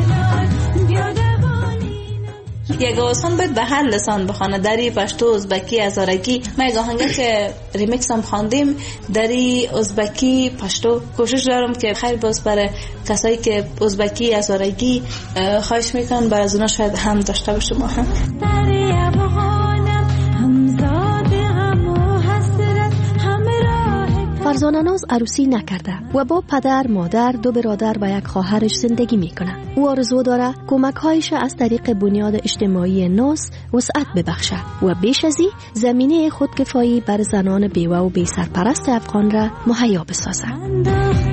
یک آسان باید به هر لسان بخوانه، دری، پشتو، ازبکی، هزارگی. ما یک آهنگه که ریمیکس هم خواندیم دری، ازبکی، پشتو. کوشش دارم که خیلی باز برای کسایی که ازبکی، هزارگی خواهش میکنن بر از اونا شاید هم داشته باشه. ما هم فرزانه ناز عروسی نکرده و با پدر، مادر، دو برادر و یک خواهرش زندگی میکنه. او آرزو داره کمک‌هایش از طریق بنیاد اجتماعی ناز وسعت ببخشه و بیش از این زمینه خودکفایی بر زنان بیوه و بی سرپرست افغان را مهیا بسازه.